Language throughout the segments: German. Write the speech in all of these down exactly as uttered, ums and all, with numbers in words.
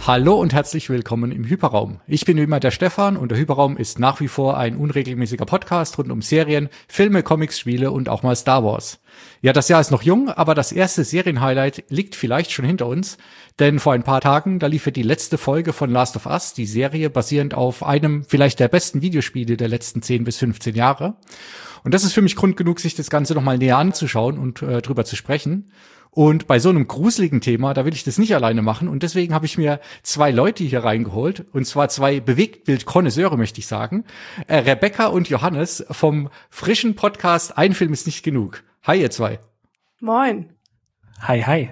Hallo und herzlich willkommen im Hyperraum. Ich bin wie immer der Stefan und der Hyperraum ist nach wie vor ein unregelmäßiger Podcast rund um Serien, Filme, Comics, Spiele und auch mal Star Wars. Ja, das Jahr ist noch jung, aber das erste Serienhighlight liegt vielleicht schon hinter uns, denn vor ein paar Tagen, da lief ja die letzte Folge von Last of Us, die Serie basierend auf einem vielleicht der besten Videospiele der letzten zehn bis fünfzehn Jahre. Und das ist für mich Grund genug, sich das Ganze nochmal näher anzuschauen und äh, drüber zu sprechen. Und bei so einem gruseligen Thema, da will ich das nicht alleine machen. Und deswegen habe ich mir zwei Leute hier reingeholt. Und zwar zwei Bewegtbild-Konnoisseure, möchte ich sagen. Äh, Rebecca und Johannes vom frischen Podcast Ein Film ist nicht genug. Hi, ihr zwei. Moin. Hi, hi.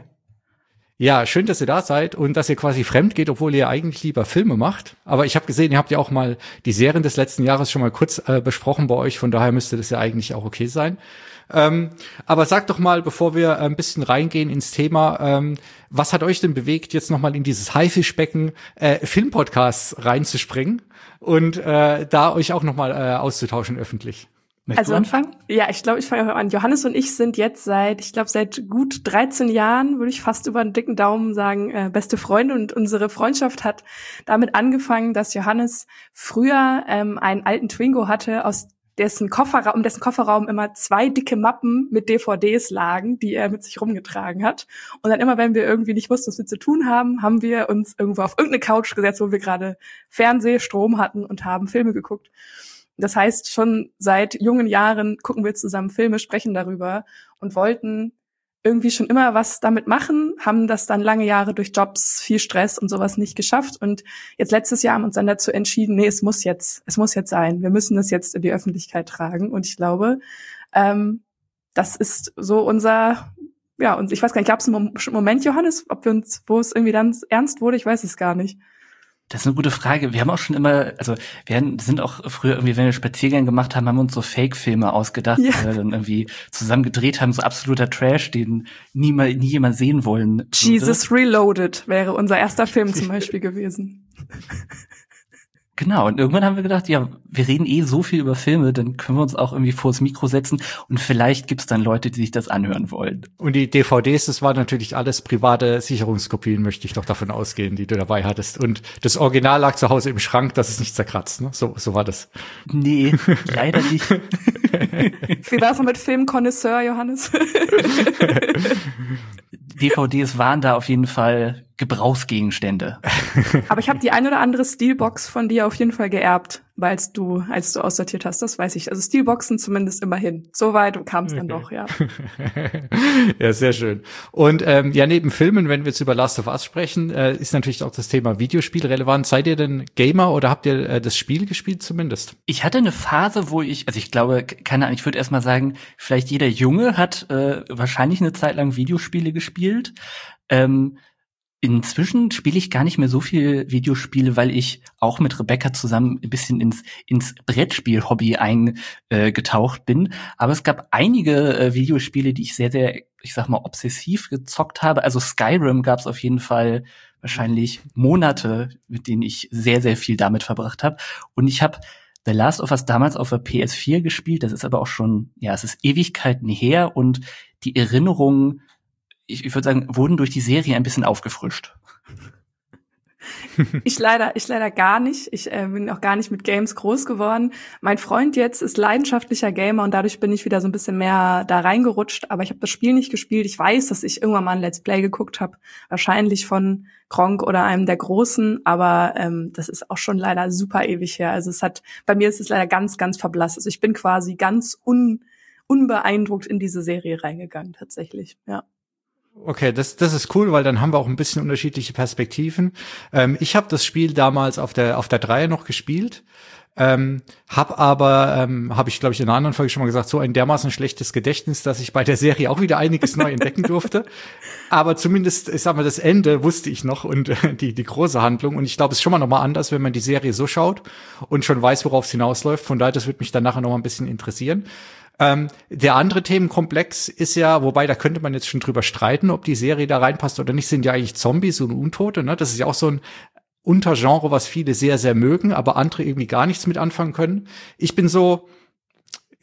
Ja, schön, dass ihr da seid und dass ihr quasi fremd geht, obwohl ihr eigentlich lieber Filme macht. Aber ich habe gesehen, ihr habt ja auch mal die Serien des letzten Jahres schon mal kurz äh, besprochen bei euch. Von daher müsste das ja eigentlich auch okay sein. Ähm, aber sagt doch mal, bevor wir ein bisschen reingehen ins Thema, ähm, was hat euch denn bewegt, jetzt nochmal in dieses Haifischbecken äh, Filmpodcasts reinzuspringen und äh, da euch auch nochmal äh, auszutauschen öffentlich? Möchtest also, du anfangen? Ja, ich glaube, ich fange an. Johannes und ich sind jetzt seit, ich glaube, seit gut dreizehn Jahren, würde ich fast über einen dicken Daumen sagen, äh, beste Freunde. Und unsere Freundschaft hat damit angefangen, dass Johannes früher ähm, einen alten Twingo hatte, aus dessen Kofferraum, um dessen Kofferraum immer zwei dicke Mappen mit D V Ds lagen, die er mit sich rumgetragen hat. Und dann immer, wenn wir irgendwie nicht wussten, was wir zu tun haben, haben wir uns irgendwo auf irgendeine Couch gesetzt, wo wir gerade Fernsehstrom hatten und haben Filme geguckt. Das heißt, schon seit jungen Jahren gucken wir zusammen Filme, sprechen darüber und wollten irgendwie schon immer was damit machen, haben das dann lange Jahre durch Jobs, viel Stress und sowas nicht geschafft. Und jetzt letztes Jahr haben wir uns dann dazu entschieden, nee, es muss jetzt, es muss jetzt sein. Wir müssen das jetzt in die Öffentlichkeit tragen. Und ich glaube, ähm, das ist so unser, ja, und ich weiß gar nicht, gab es einen Moment, Johannes, ob wir uns, wo es irgendwie dann ernst wurde? Ich weiß es gar nicht. Das ist eine gute Frage. Wir haben auch schon immer, also wir sind auch früher irgendwie, wenn wir Spaziergänge gemacht haben, haben wir uns so Fake-Filme ausgedacht, ja. Die wir dann irgendwie zusammen gedreht haben, so absoluter Trash, den nie, mal, nie jemand sehen wollen würde. Jesus Reloaded wäre unser erster Film zum Beispiel gewesen. Genau, und irgendwann haben wir gedacht, ja, wir reden eh so viel über Filme, dann können wir uns auch irgendwie vors Mikro setzen und vielleicht gibt's dann Leute, die sich das anhören wollen. Und die D V Ds, das waren natürlich alles private Sicherungskopien, möchte ich doch davon ausgehen, die du dabei hattest. Und das Original lag zu Hause im Schrank, das ist nicht zerkratzt, ne? So, so war das. Nee, leider nicht. Wie war's noch mit Filmkonnoisseur, Johannes? D V Ds waren da auf jeden Fall Gebrauchsgegenstände. Aber ich habe die ein oder andere Steelbox von dir auf jeden Fall geerbt, als du als du aussortiert hast, das weiß ich. Also Steelboxen zumindest immerhin. So weit kam es dann doch, ja. Ja, sehr schön. Und ähm, ja, neben Filmen, wenn wir jetzt über Last of Us sprechen, äh, ist natürlich auch das Thema Videospiel relevant. Seid ihr denn Gamer oder habt ihr äh, das Spiel gespielt zumindest? Ich hatte eine Phase, wo ich, also ich glaube, keine Ahnung, ich würde erstmal sagen, vielleicht jeder Junge hat äh, wahrscheinlich eine Zeit lang Videospiele gespielt. Ähm, Inzwischen spiele ich gar nicht mehr so viel Videospiele, weil ich auch mit Rebecca zusammen ein bisschen ins ins Brettspiel-Hobby eingetaucht äh, bin. Aber es gab einige äh, Videospiele, die ich sehr, sehr, ich sag mal, obsessiv gezockt habe. Also Skyrim gab es auf jeden Fall wahrscheinlich Monate, mit denen ich sehr, sehr viel damit verbracht habe. Und ich habe The Last of Us damals auf der P S vier gespielt. Das ist aber auch schon, ja, es ist Ewigkeiten her und die Erinnerungen, ich, ich würde sagen, wurden durch die Serie ein bisschen aufgefrischt. Ich leider, ich leider gar nicht. Ich äh, bin auch gar nicht mit Games groß geworden. Mein Freund jetzt ist leidenschaftlicher Gamer und dadurch bin ich wieder so ein bisschen mehr da reingerutscht. Aber ich habe das Spiel nicht gespielt. Ich weiß, dass ich irgendwann mal ein Let's Play geguckt habe, wahrscheinlich von Gronkh oder einem der Großen. Aber ähm, das ist auch schon leider super ewig her. Also es hat, bei mir ist es leider ganz, ganz verblasst. Also ich bin quasi ganz un, unbeeindruckt in diese Serie reingegangen, tatsächlich. Ja. Okay, das das ist cool, weil dann haben wir auch ein bisschen unterschiedliche Perspektiven. Ähm, ich habe das Spiel damals auf der auf der Dreier noch gespielt, ähm, hab aber, ähm, habe ich glaube ich in einer anderen Folge schon mal gesagt, so ein dermaßen schlechtes Gedächtnis, dass ich bei der Serie auch wieder einiges neu entdecken durfte. Aber zumindest, ich sag mal, das Ende wusste ich noch und äh, die die große Handlung. Und ich glaube, es ist schon mal noch mal anders, wenn man die Serie so schaut und schon weiß, worauf es hinausläuft. Von daher, das wird mich dann nachher noch mal ein bisschen interessieren. Ähm, der andere Themenkomplex ist ja, wobei da könnte man jetzt schon drüber streiten, ob die Serie da reinpasst oder nicht, sind ja eigentlich Zombies und Untote, ne? Das ist ja auch so ein Untergenre, was viele sehr, sehr mögen, aber andere irgendwie gar nichts mit anfangen können. Ich bin so,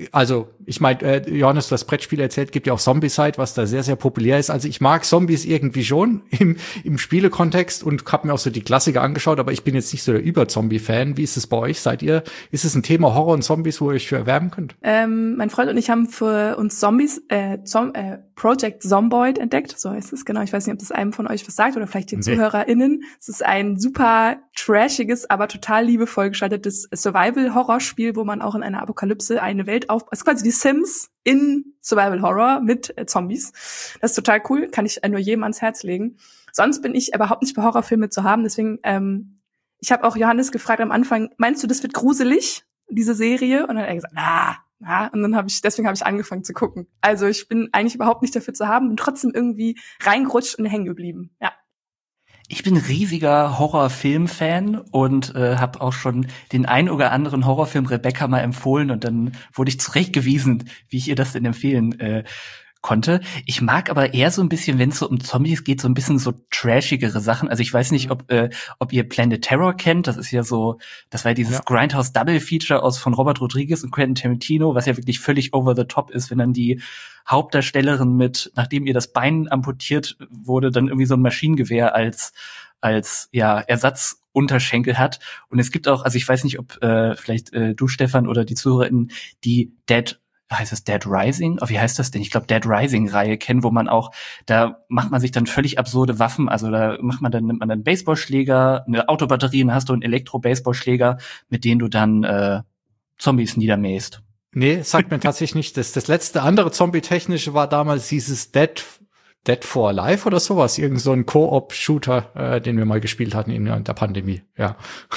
also ich meine, äh, Johannes, du hast Brettspiele erzählt, gibt ja auch Zombicide, was da sehr, sehr populär ist. Also ich mag Zombies irgendwie schon im, im Spielekontext und habe mir auch so die Klassiker angeschaut, aber ich bin jetzt nicht so der Über-Zombie-Fan. Wie ist es bei euch? Seid ihr, ist es ein Thema Horror und Zombies, wo ihr euch für erwärmen könnt? Ähm, mein Freund und ich haben für uns Zombies, äh, Zom äh, Project Zomboid entdeckt, so heißt es, genau. Ich weiß nicht, ob das einem von euch was sagt oder vielleicht den nee. ZuhörerInnen. Es ist ein super trashiges, aber total liebevoll gestaltetes Survival-Horror-Spiel, wo man auch in einer Apokalypse eine Welt auf, es ist quasi die Sims in Survival Horror mit äh, Zombies. Das ist total cool, kann ich äh, nur jedem ans Herz legen. Sonst bin ich überhaupt nicht für Horrorfilme zu haben, deswegen, ähm, ich habe auch Johannes gefragt am Anfang, meinst du, das wird gruselig, diese Serie? Und dann hat er gesagt, na, na, und dann habe ich, deswegen habe ich angefangen zu gucken. Also ich bin eigentlich überhaupt nicht dafür zu haben, bin trotzdem irgendwie reingerutscht und hängen geblieben, ja. Ich bin riesiger Horrorfilm-Fan und äh, habe auch schon den ein oder anderen Horrorfilm Rebecca mal empfohlen und dann wurde ich zurechtgewiesen, wie ich ihr das denn empfehlen äh, konnte. Ich mag aber eher so ein bisschen, wenn es so um Zombies geht, so ein bisschen so trashigere Sachen. Also ich weiß nicht, ob äh, ob ihr Planet Terror kennt. Das ist ja so, das war ja dieses ja. Grindhouse Double Feature aus von Robert Rodriguez und Quentin Tarantino, was ja wirklich völlig over the top ist, wenn dann die Hauptdarstellerin mit, nachdem ihr das Bein amputiert wurde, dann irgendwie so ein Maschinengewehr als als ja Ersatzunterschenkel hat. Und es gibt auch, also ich weiß nicht, ob äh, vielleicht äh, du, Stefan, oder die ZuhörerInnen die Dead heißt es Dead Rising? Oh, wie heißt das denn? Ich glaube, Dead Rising-Reihe kennen, wo man auch, da macht man sich dann völlig absurde Waffen. Also da macht man dann, nimmt man dann einen Baseballschläger, eine Autobatterie und dann hast du einen Elektro-Baseballschläger, mit denen du dann äh, Zombies niedermähst. Nee, sagt mir tatsächlich nicht. Das, das letzte andere Zombie-technische war damals dieses Dead Dead for Alive oder sowas, irgend so ein Koop-Shooter, äh, den wir mal gespielt hatten in der Pandemie, ja.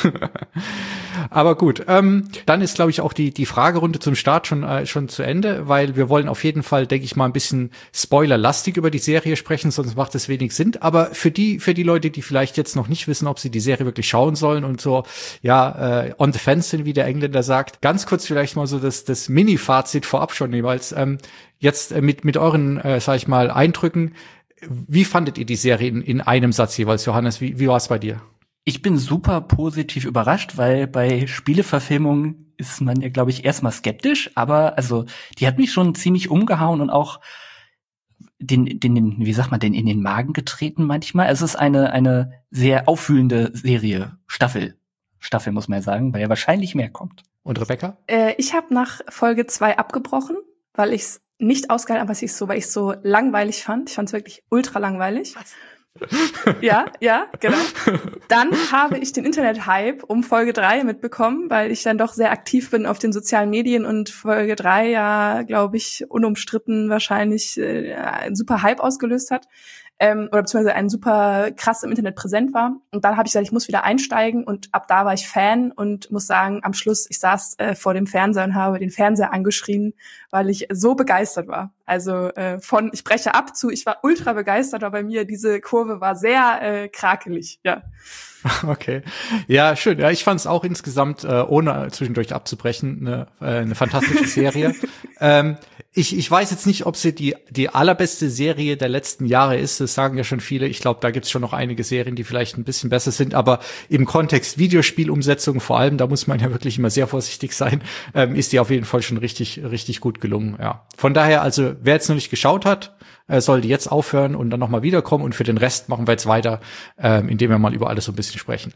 Aber gut, ähm, dann ist, glaube ich, auch die die Fragerunde zum Start schon äh, schon zu Ende, weil wir wollen auf jeden Fall, denke ich mal, ein bisschen spoilerlastig über die Serie sprechen, sonst macht es wenig Sinn. Aber für die für die Leute, die vielleicht jetzt noch nicht wissen, ob sie die Serie wirklich schauen sollen und so, ja, äh, on the fence sind, wie der Engländer sagt, ganz kurz vielleicht mal so das das Mini-Fazit vorab schon jeweils. Ähm, Jetzt äh, mit mit euren, äh, sag ich mal, Eindrücken, wie fandet ihr die Serie in, in einem Satz jeweils, Johannes? Wie, wie war es bei dir? Ich bin super positiv überrascht, weil bei Spieleverfilmungen ist man ja, glaube ich, erstmal skeptisch, aber also die hat mich schon ziemlich umgehauen und auch den, den, den, wie sagt man, den in den Magen getreten manchmal. Es ist eine eine sehr aufwühlende Serie, Staffel, Staffel muss man ja sagen, weil ja wahrscheinlich mehr kommt. Und Rebecca? Äh, ich habe nach Folge zwei abgebrochen, weil ich's nicht ausgehalten, aber es ist so, weil ich es so langweilig fand. Ich fand es wirklich ultra langweilig. Was? Ja, ja, genau. Dann habe ich den Internet-Hype um Folge drei mitbekommen, weil ich dann doch sehr aktiv bin auf den sozialen Medien und Folge drei ja, glaube ich, unumstritten wahrscheinlich äh, einen super Hype ausgelöst hat. Ähm, oder beziehungsweise ein super krass im Internet präsent war. Und dann habe ich gesagt, ich muss wieder einsteigen und ab da war ich Fan und muss sagen, am Schluss, ich saß äh, vor dem Fernseher und habe den Fernseher angeschrien, weil ich so begeistert war. Also äh, von ich breche ab zu, ich war ultra begeistert, aber bei mir diese Kurve war sehr äh, krakelig, ja. Okay. Ja, schön. Ja, ich fand es auch insgesamt, äh, ohne zwischendurch abzubrechen, eine, äh, eine fantastische Serie. ähm, ich, ich weiß jetzt nicht, ob sie die, die allerbeste Serie der letzten Jahre ist. Das sagen ja schon viele. Ich glaube, da gibt's schon noch einige Serien, die vielleicht ein bisschen besser sind. Aber im Kontext Videospielumsetzung vor allem, da muss man ja wirklich immer sehr vorsichtig sein, ähm, ist die auf jeden Fall schon richtig, richtig gut gelungen. Ja. Von daher, also, wer jetzt noch nicht geschaut hat, äh, sollte jetzt aufhören und dann nochmal wiederkommen. Und für den Rest machen wir jetzt weiter, ähm, indem wir mal über alles so ein bisschen sprechen.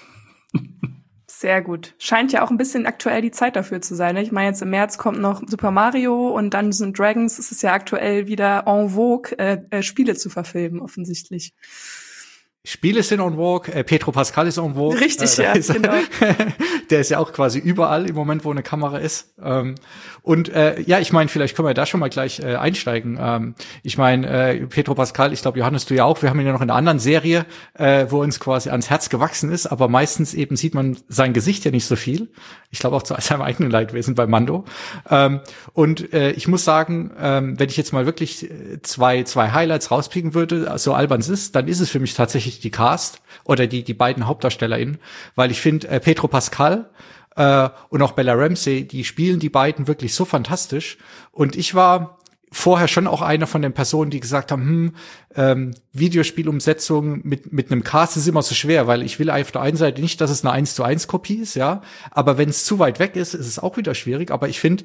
Sehr gut. Scheint ja auch ein bisschen aktuell die Zeit dafür zu sein. Ne? Ich meine, jetzt im März kommt noch Super Mario und Dungeons and Dragons. Es ist ja aktuell wieder en vogue, äh, äh, Spiele zu verfilmen, offensichtlich. Spiele sind en vogue, äh, Pedro Pascal ist en vogue. Richtig, äh, ja, ist, genau. Der ist ja auch quasi überall im Moment, wo eine Kamera ist. Ähm, und äh, ja, ich meine, vielleicht können wir da schon mal gleich äh, einsteigen. Ähm, ich meine, äh, Pedro Pascal, ich glaube, Johannes, du ja auch, wir haben ihn ja noch in einer anderen Serie, äh, wo uns quasi ans Herz gewachsen ist, aber meistens eben sieht man sein Gesicht ja nicht so viel. Ich glaube auch zu seinem eigenen Leidwesen bei Mando. Ähm, und äh, ich muss sagen, ähm, wenn ich jetzt mal wirklich zwei zwei Highlights rauspicken würde, so albern es ist, dann ist es für mich tatsächlich die Cast oder die die beiden HauptdarstellerInnen, weil ich finde, äh, Pedro Pascal äh, und auch Bella Ramsey, die spielen die beiden wirklich so fantastisch. Und ich war vorher schon auch einer von den Personen, die gesagt haben, hm, ähm, Videospielumsetzung mit mit einem Cast ist immer so schwer, weil ich will auf der einen Seite nicht, dass es eine eins zu eins Kopie ist, ja, aber wenn es zu weit weg ist, ist es auch wieder schwierig. Aber ich finde,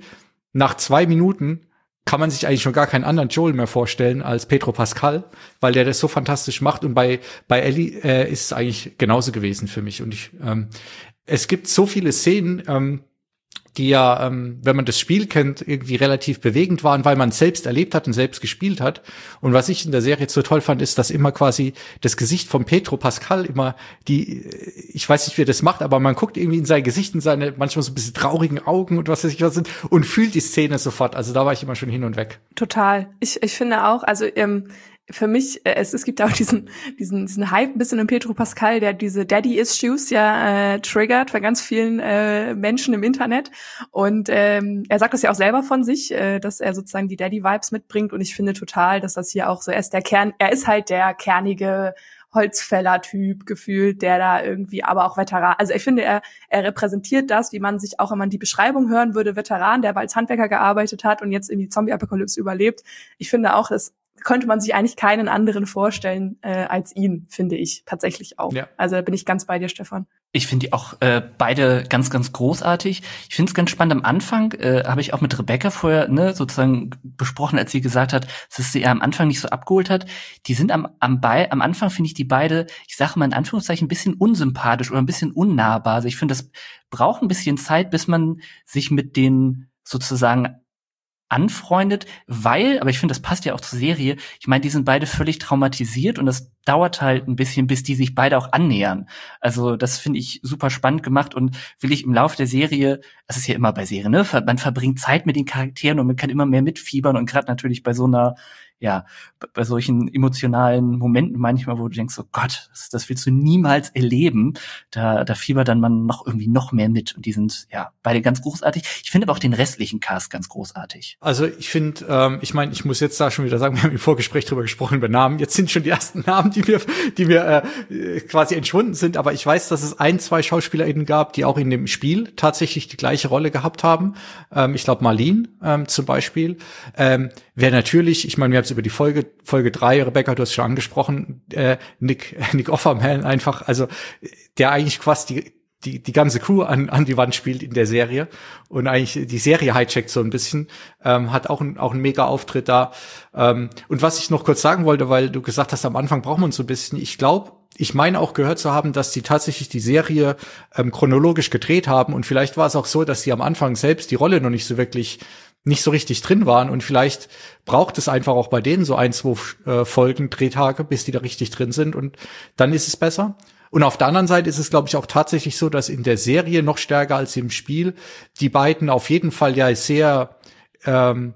nach zwei Minuten kann man sich eigentlich schon gar keinen anderen Joel mehr vorstellen als Pedro Pascal, weil der das so fantastisch macht. Und bei bei Ellie äh, ist es eigentlich genauso gewesen für mich. Und ich ähm, es gibt so viele Szenen, ähm, die ja, ähm, wenn man das Spiel kennt, irgendwie relativ bewegend waren, weil man es selbst erlebt hat und selbst gespielt hat. Und was ich in der Serie so toll fand, ist, dass immer quasi das Gesicht von Pedro Pascal immer die, ich weiß nicht, wie er das macht, aber man guckt irgendwie in sein Gesicht, in seine manchmal so ein bisschen traurigen Augen und was weiß ich was sind und fühlt die Szene sofort. Also da war ich immer schon hin und weg. Total. Ich, ich finde auch, also ähm, für mich, äh, es, es gibt auch diesen, diesen, diesen Hype ein bisschen um Pedro Pascal, der diese Daddy-Issues ja äh, triggert bei ganz vielen äh, Menschen im Internet. Und ähm, er sagt das ja auch selber von sich, äh, dass er sozusagen die Daddy-Vibes mitbringt. Und ich finde total, dass das hier auch so, er ist der Kern, er ist halt der kernige Holzfäller-Typ gefühlt, der da irgendwie, aber auch Veteran. Also ich finde, er er repräsentiert das, wie man sich auch, wenn man die Beschreibung hören würde, Veteran, der aber als Handwerker gearbeitet hat und jetzt in die Zombie-Apokalypse überlebt. Ich finde auch, dass könnte man sich eigentlich keinen anderen vorstellen äh, als ihn, finde ich tatsächlich auch. Ja. Also da bin ich ganz bei dir, Stefan. Ich finde die auch äh, beide ganz, ganz großartig. Ich finde es ganz spannend. Am Anfang äh, habe ich auch mit Rebecca vorher ne, sozusagen besprochen, als sie gesagt hat, dass sie am Anfang nicht so abgeholt hat. Die sind am am, Be- am Anfang, finde ich, die beide, ich sage mal in Anführungszeichen, ein bisschen unsympathisch oder ein bisschen unnahbar. Also ich finde, das braucht ein bisschen Zeit, bis man sich mit denen sozusagen anfreundet, weil, aber ich finde, das passt ja auch zur Serie, ich meine, die sind beide völlig traumatisiert und das dauert halt ein bisschen, bis die sich beide auch annähern. Also das finde ich super spannend gemacht und will ich im Laufe der Serie, das ist ja immer bei Serien, ne? Man verbringt Zeit mit den Charakteren und man kann immer mehr mitfiebern und gerade natürlich bei so einer, ja, bei solchen emotionalen Momenten manchmal, wo du denkst, oh Gott, das, das willst du niemals erleben, da, da fiebert dann man noch irgendwie noch mehr mit und die sind, ja, beide ganz großartig. Ich finde aber auch den restlichen Cast ganz großartig. Also ich finde, ähm, ich meine, ich muss jetzt da schon wieder sagen, wir haben im Vorgespräch drüber gesprochen über Namen, jetzt sind schon die ersten Namen, die mir, die mir äh, quasi entschwunden sind, aber ich weiß, dass es ein, zwei SchauspielerInnen gab, die auch in dem Spiel tatsächlich die gleiche Rolle gehabt haben. Ähm, ich glaube, Marlene ähm, zum Beispiel. Ähm, Wer natürlich, ich meine, wir haben es über die Folge Folge drei, Rebecca, du hast schon angesprochen, äh, Nick Nick Offerman einfach, also der eigentlich quasi die die die ganze Crew an an die Wand spielt in der Serie und eigentlich die Serie hijackt so ein bisschen, ähm, hat auch ein auch ein mega Auftritt da. Ähm, und was ich noch kurz sagen wollte, weil du gesagt hast, am Anfang braucht man so ein bisschen, ich glaube, ich meine auch gehört zu haben, dass die tatsächlich die Serie ähm, chronologisch gedreht haben und vielleicht war es auch so, dass sie am Anfang selbst die Rolle noch nicht so wirklich nicht so richtig drin waren und vielleicht braucht es einfach auch bei denen so ein, zwei äh, Folgen, Drehtage, bis die da richtig drin sind und dann ist es besser. Und auf der anderen Seite ist es, glaube ich, auch tatsächlich so, dass in der Serie noch stärker als im Spiel die beiden auf jeden Fall ja sehr ähm,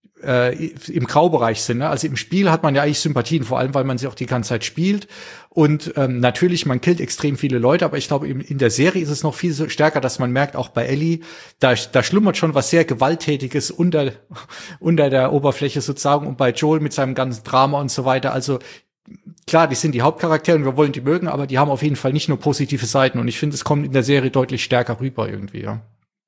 äh, im Graubereich sind. Ne? Also im Spiel hat man ja eigentlich Sympathien, vor allem, weil man sie auch die ganze Zeit spielt. Und ähm, natürlich, man killt extrem viele Leute, aber ich glaube, in, in der Serie ist es noch viel so stärker, dass man merkt, auch bei Ellie, da, da schlummert schon was sehr Gewalttätiges unter, unter der Oberfläche sozusagen und bei Joel mit seinem ganzen Drama und so weiter. Also klar, die sind die Hauptcharaktere und wir wollen die mögen, aber die haben auf jeden Fall nicht nur positive Seiten und ich finde, es kommt in der Serie deutlich stärker rüber irgendwie, ja.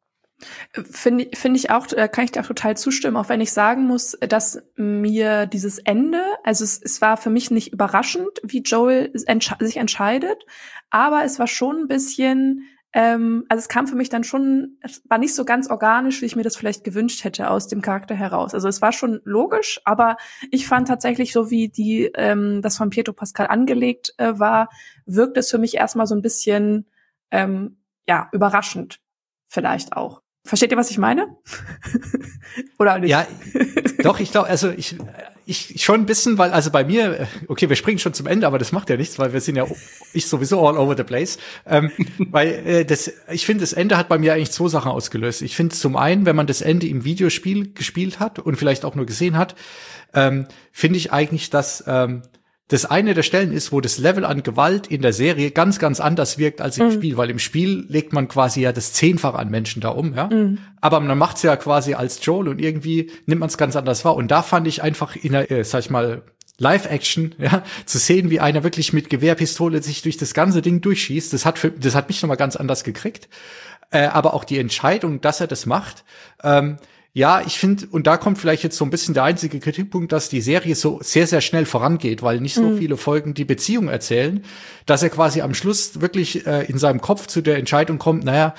Finde finde ich auch, kann ich dir auch total zustimmen, auch wenn ich sagen muss, dass mir dieses Ende, also es, es war für mich nicht überraschend, wie Joel entsche- sich entscheidet, aber es war schon ein bisschen, ähm, also es kam für mich dann schon, es war nicht so ganz organisch, wie ich mir das vielleicht gewünscht hätte aus dem Charakter heraus. Also es war schon logisch, aber ich fand tatsächlich, so wie die ähm, das von Pedro Pascal angelegt äh, war, wirkt es für mich erstmal so ein bisschen ähm, ja überraschend vielleicht auch. Versteht ihr, was ich meine? Oder nicht? Ja, doch, ich glaube, also ich, ich schon ein bisschen, weil, also bei mir, okay, wir springen schon zum Ende, aber das macht ja nichts, weil wir sind ja, ich sowieso all over the place. Ähm, weil äh, das, ich finde, das Ende hat bei mir eigentlich zwei Sachen ausgelöst. Ich finde zum einen, wenn man das Ende im Videospiel gespielt hat und vielleicht auch nur gesehen hat, ähm, finde ich eigentlich, dass ähm, das eine der Stellen ist, wo das Level an Gewalt in der Serie ganz, ganz anders wirkt als im mhm. Spiel, weil im Spiel legt man quasi ja das Zehnfache an Menschen da um, ja. Mhm. Aber man macht's ja quasi als Joel und irgendwie nimmt man es ganz anders wahr. Und da fand ich einfach in der, äh, sag ich mal, Live-Action, ja, zu sehen, wie einer wirklich mit Gewehrpistole sich durch das ganze Ding durchschießt, das hat für, das hat mich nochmal ganz anders gekriegt. Äh, aber auch die Entscheidung, dass er das macht, ähm, ja, ich finde, und da kommt vielleicht jetzt so ein bisschen der einzige Kritikpunkt, dass die Serie so sehr, sehr schnell vorangeht, weil nicht so mhm. viele Folgen die Beziehung erzählen, dass er quasi am Schluss wirklich äh, in seinem Kopf zu der Entscheidung kommt, naja,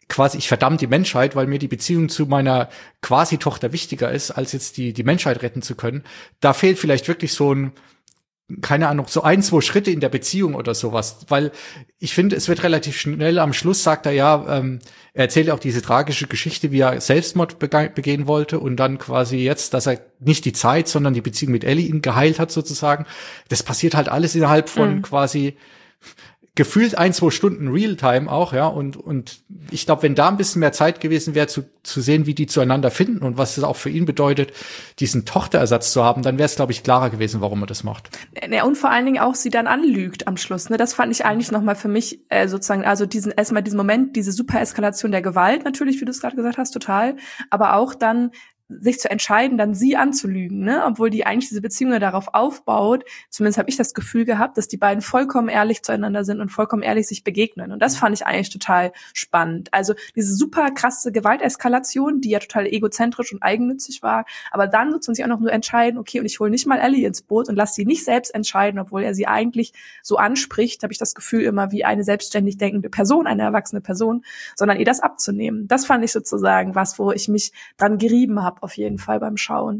quasi, ich verdamme die Menschheit, weil mir die Beziehung zu meiner Quasi-Tochter wichtiger ist, als jetzt die, die Menschheit retten zu können. Da fehlt vielleicht wirklich so ein, keine Ahnung, so ein, zwei Schritte in der Beziehung oder sowas, weil ich finde, es wird relativ schnell, am Schluss sagt er ja, ähm, er erzählt auch diese tragische Geschichte, wie er Selbstmord bege- begehen wollte und dann quasi jetzt, dass er nicht die Zeit, sondern die Beziehung mit Ellie ihn geheilt hat sozusagen. Das passiert halt alles innerhalb von mhm. quasi gefühlt ein, zwei Stunden Realtime auch, ja, und und ich glaube, wenn da ein bisschen mehr Zeit gewesen wäre, zu zu sehen, wie die zueinander finden und was es auch für ihn bedeutet, diesen Tochterersatz zu haben, dann wäre es, glaube ich, klarer gewesen, warum er das macht. Ja, und vor allen Dingen auch sie dann anlügt am Schluss, ne, das fand ich eigentlich nochmal für mich äh, sozusagen, also diesen erstmal diesen Moment, diese Supereskalation der Gewalt natürlich, wie du es gerade gesagt hast, total, aber auch dann sich zu entscheiden, dann sie anzulügen, ne, obwohl die eigentlich diese Beziehung ja darauf aufbaut. Zumindest habe ich das Gefühl gehabt, dass die beiden vollkommen ehrlich zueinander sind und vollkommen ehrlich sich begegnen. Und das fand ich eigentlich total spannend. Also diese super krasse Gewalteskalation, die ja total egozentrisch und eigennützig war, aber dann sozusagen sich auch noch nur entscheiden, okay, und ich hole nicht mal Ellie ins Boot und lasse sie nicht selbst entscheiden, obwohl er sie eigentlich so anspricht, habe ich das Gefühl immer wie eine selbstständig denkende Person, eine erwachsene Person, sondern ihr das abzunehmen. Das fand ich sozusagen was, wo ich mich dran gerieben habe, auf jeden Fall beim Schauen.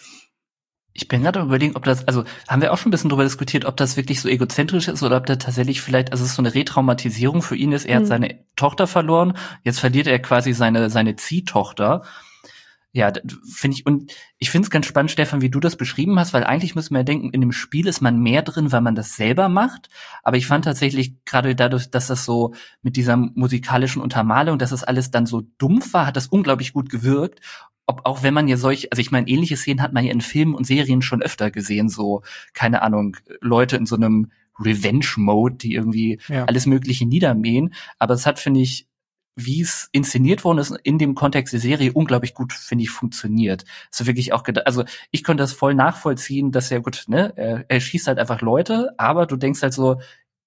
Ich bin gerade überlegen, ob das, also haben wir auch schon ein bisschen drüber diskutiert, ob das wirklich so egozentrisch ist oder ob da tatsächlich vielleicht, also es ist so eine Retraumatisierung für ihn ist, er mhm. hat seine Tochter verloren, jetzt verliert er quasi seine seine Ziehtochter. Ja, finde ich, und ich finde es ganz spannend, Stefan, wie du das beschrieben hast, weil eigentlich müssen wir ja denken, in dem Spiel ist man mehr drin, weil man das selber macht, aber ich fand tatsächlich gerade dadurch, dass das so mit dieser musikalischen Untermalung, dass das alles dann so dumpf war, hat das unglaublich gut gewirkt. Ob auch wenn man ja solch, also ich meine, ähnliche Szenen hat man ja in Filmen und Serien schon öfter gesehen, so, keine Ahnung, Leute in so einem Revenge-Mode, die irgendwie ja. alles Mögliche niedermähen, aber es hat, finde ich, wie es inszeniert worden ist, in dem Kontext der Serie unglaublich gut, finde ich, funktioniert. So wirklich auch gedacht, also ich konnte das voll nachvollziehen, dass er gut, ne, er, er schießt halt einfach Leute, aber du denkst halt so,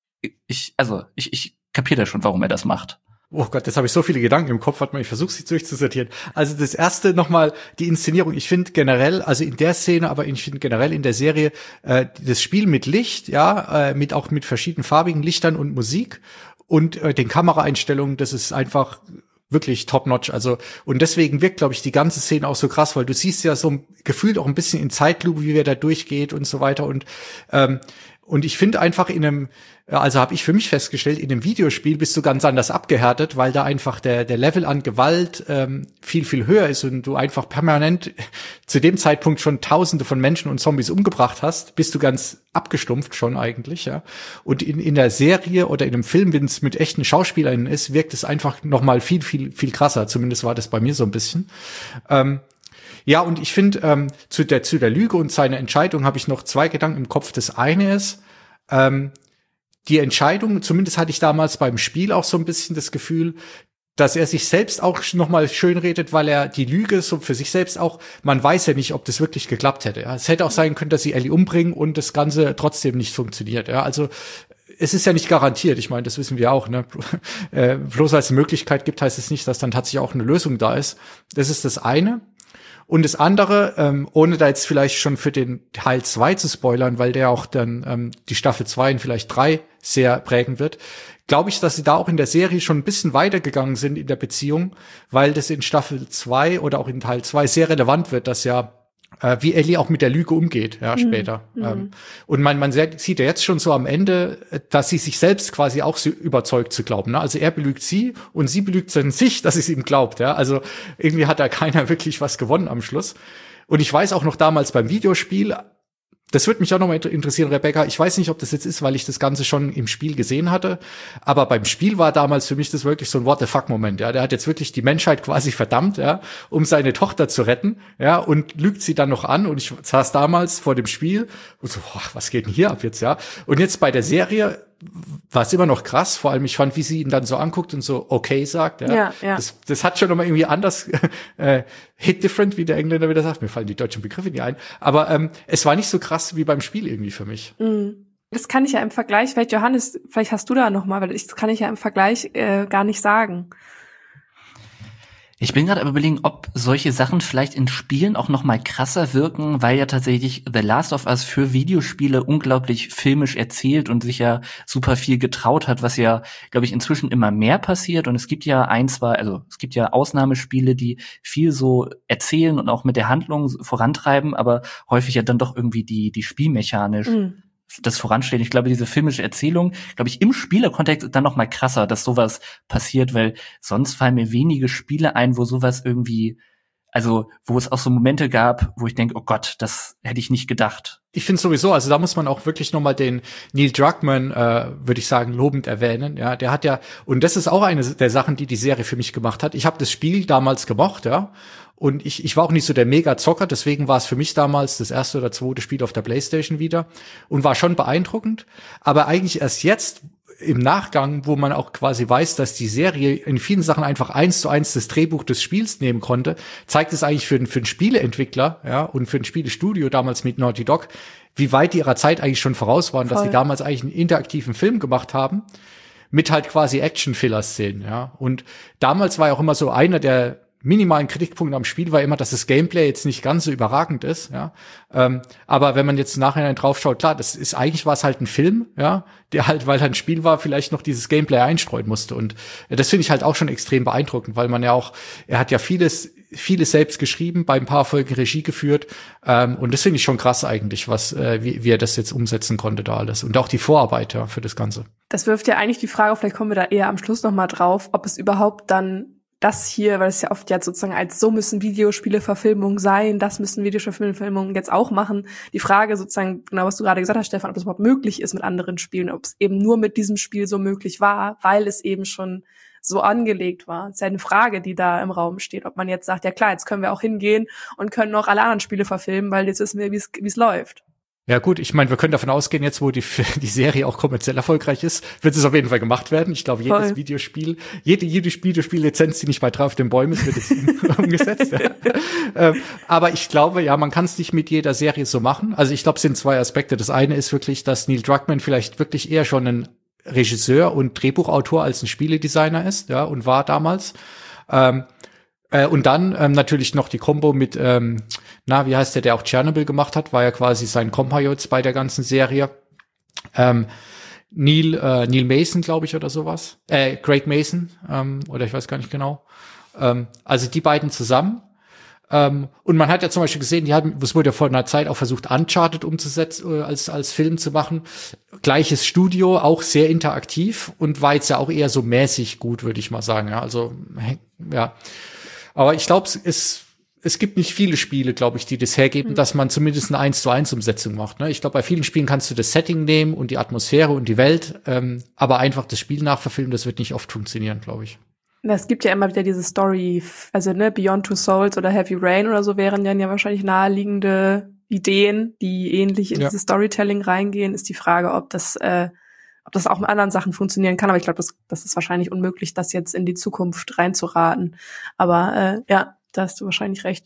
ich, also ich, ich kapiere da schon, warum er das macht. Oh Gott, jetzt habe ich so viele Gedanken im Kopf, warte mal, ich versuche sie durchzusortieren. Also das erste nochmal, die Inszenierung. Ich finde generell, also in der Szene, aber ich finde generell in der Serie, äh, das Spiel mit Licht, ja, äh, mit auch mit verschiedenen farbigen Lichtern und Musik und äh, den Kameraeinstellungen, das ist einfach wirklich top-notch. Also, und deswegen wirkt, glaube ich, die ganze Szene auch so krass, weil du siehst ja so gefühlt auch ein bisschen in Zeitlupe, wie wer da durchgeht und so weiter. Und ähm, und ich finde einfach in einem, also habe ich für mich festgestellt, in einem Videospiel bist du ganz anders abgehärtet, weil da einfach der der Level an Gewalt ähm, viel, viel höher ist und du einfach permanent zu dem Zeitpunkt schon Tausende von Menschen und Zombies umgebracht hast, bist du ganz abgestumpft schon eigentlich, ja. Und in in der Serie oder in einem Film, wenn es mit echten SchauspielerInnen ist, wirkt es einfach noch mal viel, viel, viel krasser. Zumindest war das bei mir so ein bisschen. Ähm, Ja, und ich finde, ähm, zu der zu der Lüge und seiner Entscheidung habe ich noch zwei Gedanken im Kopf. Das eine ist, ähm, die Entscheidung, zumindest hatte ich damals beim Spiel auch so ein bisschen das Gefühl, dass er sich selbst auch noch mal schön redet, weil er die Lüge so für sich selbst auch, man weiß ja nicht, ob das wirklich geklappt hätte. Ja. Es hätte auch sein können, dass sie Ellie umbringen und das Ganze trotzdem nicht funktioniert. Ja. Also es ist ja nicht garantiert. Ich meine, das wissen wir auch. Ne? äh, bloß weil es eine Möglichkeit gibt, heißt es nicht, dass dann tatsächlich auch eine Lösung da ist. Das ist das eine. Und das andere, ähm, ohne da jetzt vielleicht schon für den Teil zwei zu spoilern, weil der auch dann ähm, die Staffel zwei und vielleicht drei sehr prägen wird, glaube ich, dass sie da auch in der Serie schon ein bisschen weitergegangen sind in der Beziehung, weil das in Staffel zwei oder auch in Teil zwei sehr relevant wird, dass ja äh, wie Ellie auch mit der Lüge umgeht, ja, später. Mhm. Ähm, und man, man sieht ja jetzt schon so am Ende, dass sie sich selbst quasi auch so überzeugt zu glauben. Ne? Also er belügt sie und sie belügt dann sich, dass sie es ihm glaubt. Ja? Also irgendwie hat da keiner wirklich was gewonnen am Schluss. Und ich weiß auch noch damals beim Videospiel, das würde mich auch nochmal interessieren, Rebecca. Ich weiß nicht, ob das jetzt ist, weil ich das Ganze schon im Spiel gesehen hatte. Aber beim Spiel war damals für mich das wirklich so ein What the fuck Moment. Ja, der hat jetzt wirklich die Menschheit quasi verdammt, ja, um seine Tochter zu retten. Ja, und lügt sie dann noch an. Und ich saß damals vor dem Spiel und so, boah, was geht denn hier ab jetzt, ja? Und jetzt bei der Serie war es immer noch krass. Vor allem, ich fand, wie sie ihn dann so anguckt und so okay sagt. Ja, ja, ja. Das, das hat schon nochmal irgendwie anders äh, hit different, wie der Engländer wieder sagt. Mir fallen die deutschen Begriffe nicht ein. Aber ähm, es war nicht so krass wie beim Spiel irgendwie für mich. Das kann ich ja im Vergleich, vielleicht Johannes, vielleicht hast du da noch mal, weil das kann ich ja im Vergleich äh, gar nicht sagen. Ich bin gerade aber überlegen, ob solche Sachen vielleicht in Spielen auch noch mal krasser wirken, weil ja tatsächlich The Last of Us für Videospiele unglaublich filmisch erzählt und sich ja super viel getraut hat, was ja, glaube ich, inzwischen immer mehr passiert. Und es gibt ja ein, zwei, also es gibt ja Ausnahmespiele, die viel so erzählen und auch mit der Handlung vorantreiben, aber häufig ja dann doch irgendwie die die spielmechanisch mhm. das voranstehen. Ich glaube, diese filmische Erzählung, glaube ich, im Spielerkontext ist dann noch mal krasser, dass sowas passiert, weil sonst fallen mir wenige Spiele ein, wo sowas irgendwie, also wo es auch so Momente gab, wo ich denke, oh Gott, das hätte ich nicht gedacht. Ich finde sowieso, also da muss man auch wirklich noch mal den Neil Druckmann, äh, würde ich sagen, lobend erwähnen. Ja, der hat ja, und das ist auch eine der Sachen, die die Serie für mich gemacht hat. Ich habe das Spiel damals gemocht, ja. Und ich, ich war auch nicht so der Mega-Zocker, deswegen war es für mich damals das erste oder zweite Spiel auf der PlayStation wieder und war schon beeindruckend. Aber eigentlich erst jetzt im Nachgang, wo man auch quasi weiß, dass die Serie in vielen Sachen einfach eins zu eins das Drehbuch des Spiels nehmen konnte, zeigt es eigentlich für, für einen Spieleentwickler, ja, und für ein Spielestudio damals mit Naughty Dog, wie weit die ihrer Zeit eigentlich schon voraus waren, Voll. Dass sie damals eigentlich einen interaktiven Film gemacht haben mit halt quasi Action-Filler-Szenen, ja. Und damals war ja auch immer so einer der minimalen Kritikpunkt am Spiel war immer, dass das Gameplay jetzt nicht ganz so überragend ist, ja. Ähm, aber wenn man jetzt im Nachhinein draufschaut, klar, das ist eigentlich war es halt ein Film, ja, der halt, weil halt ein Spiel war, vielleicht noch dieses Gameplay einstreuen musste. Und äh, das finde ich halt auch schon extrem beeindruckend, weil man ja auch, er hat ja vieles, vieles selbst geschrieben, bei ein paar Folgen Regie geführt. Ähm, und das finde ich schon krass eigentlich, was, äh, wie, wie er das jetzt umsetzen konnte da alles. Und auch die Vorarbeit ja, für das Ganze. Das wirft ja eigentlich die Frage, vielleicht kommen wir da eher am Schluss noch mal drauf, ob es überhaupt dann das hier, weil es ja oft jetzt sozusagen als so müssen Videospiele-Verfilmungen sein, das müssen Videospiele-Verfilmungen jetzt auch machen. Die Frage sozusagen, genau was du gerade gesagt hast, Stefan, ob das überhaupt möglich ist mit anderen Spielen, ob es eben nur mit diesem Spiel so möglich war, weil es eben schon so angelegt war. Das ist ja eine Frage, die da im Raum steht, ob man jetzt sagt, ja klar, jetzt können wir auch hingehen und können noch alle anderen Spiele verfilmen, weil jetzt wissen wir, wie es wie es läuft. Ja gut, ich meine, wir können davon ausgehen, jetzt wo die die Serie auch kommerziell erfolgreich ist, wird es auf jeden Fall gemacht werden. Ich glaube, jedes Voll. Videospiel, jede jede Videospiellizenz, die nicht bei drei auf dem Bäumen ist, wird jetzt umgesetzt. Ja. ähm, aber ich glaube, ja, man kann es nicht mit jeder Serie so machen. Also ich glaube, es sind zwei Aspekte. Das eine ist wirklich, dass Neil Druckmann vielleicht wirklich eher schon ein Regisseur und Drehbuchautor als ein Spieledesigner ist, ja, und war damals. Ähm, Äh, und dann ähm, natürlich noch die Kombo mit, ähm, na, wie heißt der, der auch Chernobyl gemacht hat, war ja quasi sein Kompagnon bei der ganzen Serie. Ähm, Neil, äh, Neil Mason, glaube ich, oder sowas. Äh, Craig Mason, ähm, oder ich weiß gar nicht genau. Ähm, also die beiden zusammen. Ähm, und man hat ja zum Beispiel gesehen, die hatten, es wurde ja vor einer Zeit auch versucht, Uncharted umzusetzen, äh, als als Film zu machen. Gleiches Studio, auch sehr interaktiv und war jetzt ja auch eher so mäßig gut, würde ich mal sagen. Ja, also ja. Aber ich glaube, es, es gibt nicht viele Spiele, glaube ich, die das hergeben, mhm. dass man zumindest eine eins zu eins Umsetzung macht. Ne? Ich glaube, bei vielen Spielen kannst du das Setting nehmen und die Atmosphäre und die Welt, ähm, aber einfach das Spiel nachverfilmen, das wird nicht oft funktionieren, glaube ich. Es gibt ja immer wieder diese Story, also ne, Beyond Two Souls oder Heavy Rain oder so wären dann ja wahrscheinlich naheliegende Ideen, die ähnlich in ja. dieses Storytelling reingehen. Ist die Frage, ob das äh, ob das auch mit anderen Sachen funktionieren kann, aber ich glaube, das, das ist wahrscheinlich unmöglich, das jetzt in die Zukunft reinzuraten. Aber äh, ja, da hast du wahrscheinlich recht.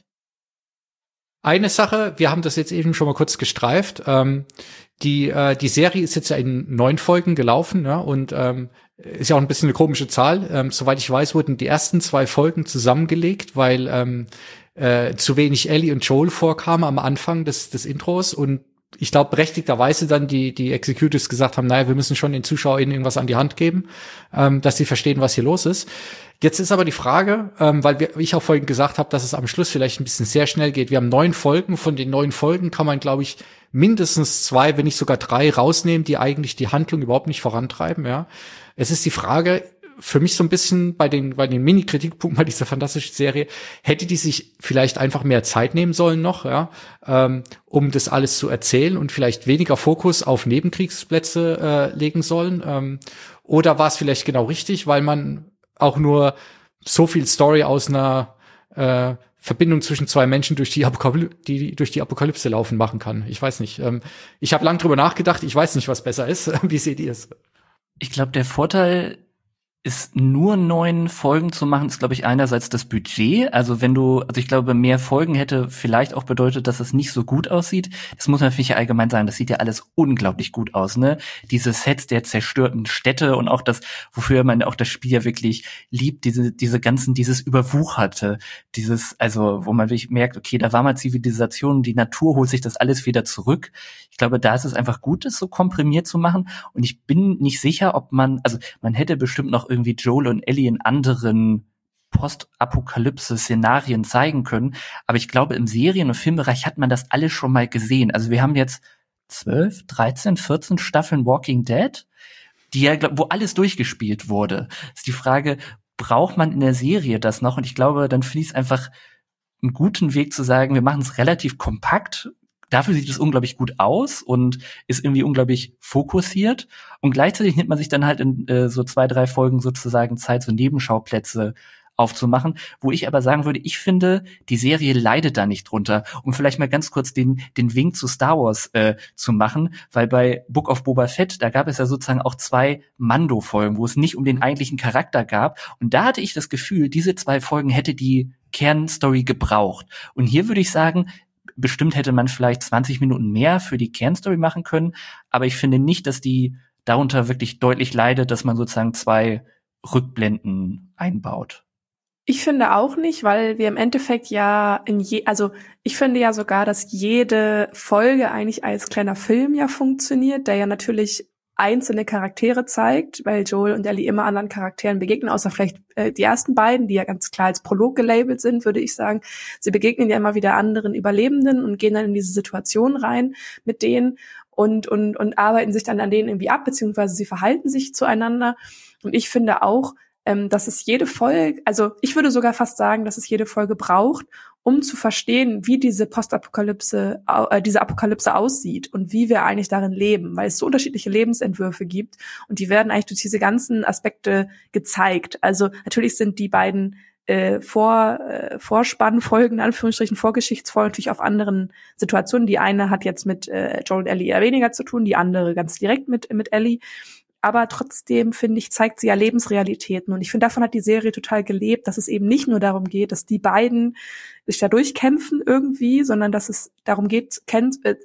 Eine Sache, wir haben das jetzt eben schon mal kurz gestreift. Ähm, die äh, die Serie ist jetzt ja in neun Folgen gelaufen, ja, und ähm, ist ja auch ein bisschen eine komische Zahl. Ähm, soweit ich weiß, wurden die ersten zwei Folgen zusammengelegt, weil ähm, äh, zu wenig Ellie und Joel vorkamen am Anfang des des Intros und ich glaube, berechtigterweise dann die die Executives gesagt haben, naja, wir müssen schon den ZuschauerInnen irgendwas an die Hand geben, ähm, dass sie verstehen, was hier los ist. Jetzt ist aber die Frage, ähm, weil wir, ich auch vorhin gesagt habe, dass es am Schluss vielleicht ein bisschen sehr schnell geht. Wir haben neun Folgen. Von den neun Folgen kann man, glaube ich, mindestens zwei, wenn nicht sogar drei rausnehmen, die eigentlich die Handlung überhaupt nicht vorantreiben. Ja, es ist die Frage, für mich so ein bisschen bei den bei den Mini-Kritikpunkten bei dieser fantastischen Serie, hätte die sich vielleicht einfach mehr Zeit nehmen sollen noch, ja, ähm, um das alles zu erzählen und vielleicht weniger Fokus auf Nebenkriegsplätze äh, legen sollen. Ähm, oder war es vielleicht genau richtig, weil man auch nur so viel Story aus einer äh, Verbindung zwischen zwei Menschen durch die, Apokaly- die durch die Apokalypse laufen machen kann. Ich weiß nicht. Ähm, ich habe lang drüber nachgedacht. Ich weiß nicht, was besser ist. Wie seht ihr es? Ich glaube, der Vorteil ist nur neun Folgen zu machen, ist, glaube ich, einerseits das Budget. Also wenn du, also ich glaube, mehr Folgen hätte vielleicht auch bedeutet, dass es nicht so gut aussieht. Das muss man für mich ja allgemein sagen. Das sieht ja alles unglaublich gut aus, ne? Diese Sets der zerstörten Städte und auch das, wofür man auch das Spiel ja wirklich liebt, diese, diese ganzen, dieses Überwucherte, dieses, also, wo man wirklich merkt, okay, da war mal Zivilisation, die Natur holt sich das alles wieder zurück. Ich glaube, da ist es einfach gut, es so komprimiert zu machen. Und ich bin nicht sicher, ob man, also man hätte bestimmt noch irgendwie Joel und Ellie in anderen Postapokalypse-Szenarien zeigen können. Aber ich glaube, im Serien- und Filmbereich hat man das alles schon mal gesehen. Also wir haben jetzt zwölf, dreizehn, vierzehn Staffeln Walking Dead, die ja, wo alles durchgespielt wurde. Ist die Frage, braucht man in der Serie das noch? Und ich glaube, dann finde ich es einfach einen guten Weg zu sagen, wir machen es relativ kompakt. Dafür sieht es unglaublich gut aus und ist irgendwie unglaublich fokussiert. Und gleichzeitig nimmt man sich dann halt in äh, so zwei, drei Folgen sozusagen Zeit, so Nebenschauplätze aufzumachen, wo ich aber sagen würde, ich finde, die Serie leidet da nicht drunter. Um vielleicht mal ganz kurz den den Wink zu Star Wars äh, zu machen, weil bei Book of Boba Fett, da gab es ja sozusagen auch zwei Mando-Folgen, wo es nicht um den eigentlichen Charakter gab. Und da hatte ich das Gefühl, diese zwei Folgen hätte die Kernstory gebraucht. Und hier würde ich sagen, bestimmt hätte man vielleicht zwanzig Minuten mehr für die Kernstory machen können, aber ich finde nicht, dass die darunter wirklich deutlich leidet, dass man sozusagen zwei Rückblenden einbaut. Ich finde auch nicht, weil wir im Endeffekt ja in je, also ich finde ja sogar, dass jede Folge eigentlich als kleiner Film ja funktioniert, der ja natürlich einzelne Charaktere zeigt, weil Joel und Ellie immer anderen Charakteren begegnen, außer vielleicht äh, die ersten beiden, die ja ganz klar als Prolog gelabelt sind, würde ich sagen. Sie begegnen ja immer wieder anderen Überlebenden und gehen dann in diese Situation rein mit denen und und und arbeiten sich dann an denen irgendwie ab, beziehungsweise sie verhalten sich zueinander. Und ich finde auch, ähm, dass es jede Folge, also ich würde sogar fast sagen, dass es jede Folge braucht, um zu verstehen, wie diese Postapokalypse, äh, diese Apokalypse aussieht und wie wir eigentlich darin leben, weil es so unterschiedliche Lebensentwürfe gibt und die werden eigentlich durch diese ganzen Aspekte gezeigt. Also natürlich sind die beiden äh, Vor, äh, Vorspannfolgen, in Anführungsstrichen Vorgeschichtsfolgen, natürlich auf anderen Situationen. Die eine hat jetzt mit äh, Joel und Ellie eher weniger zu tun, die andere ganz direkt mit mit Ellie. Aber trotzdem, finde ich, zeigt sie ja Lebensrealitäten. Und ich finde, davon hat die Serie total gelebt, dass es eben nicht nur darum geht, dass die beiden sich da durchkämpfen irgendwie, sondern dass es darum geht, kennt, äh,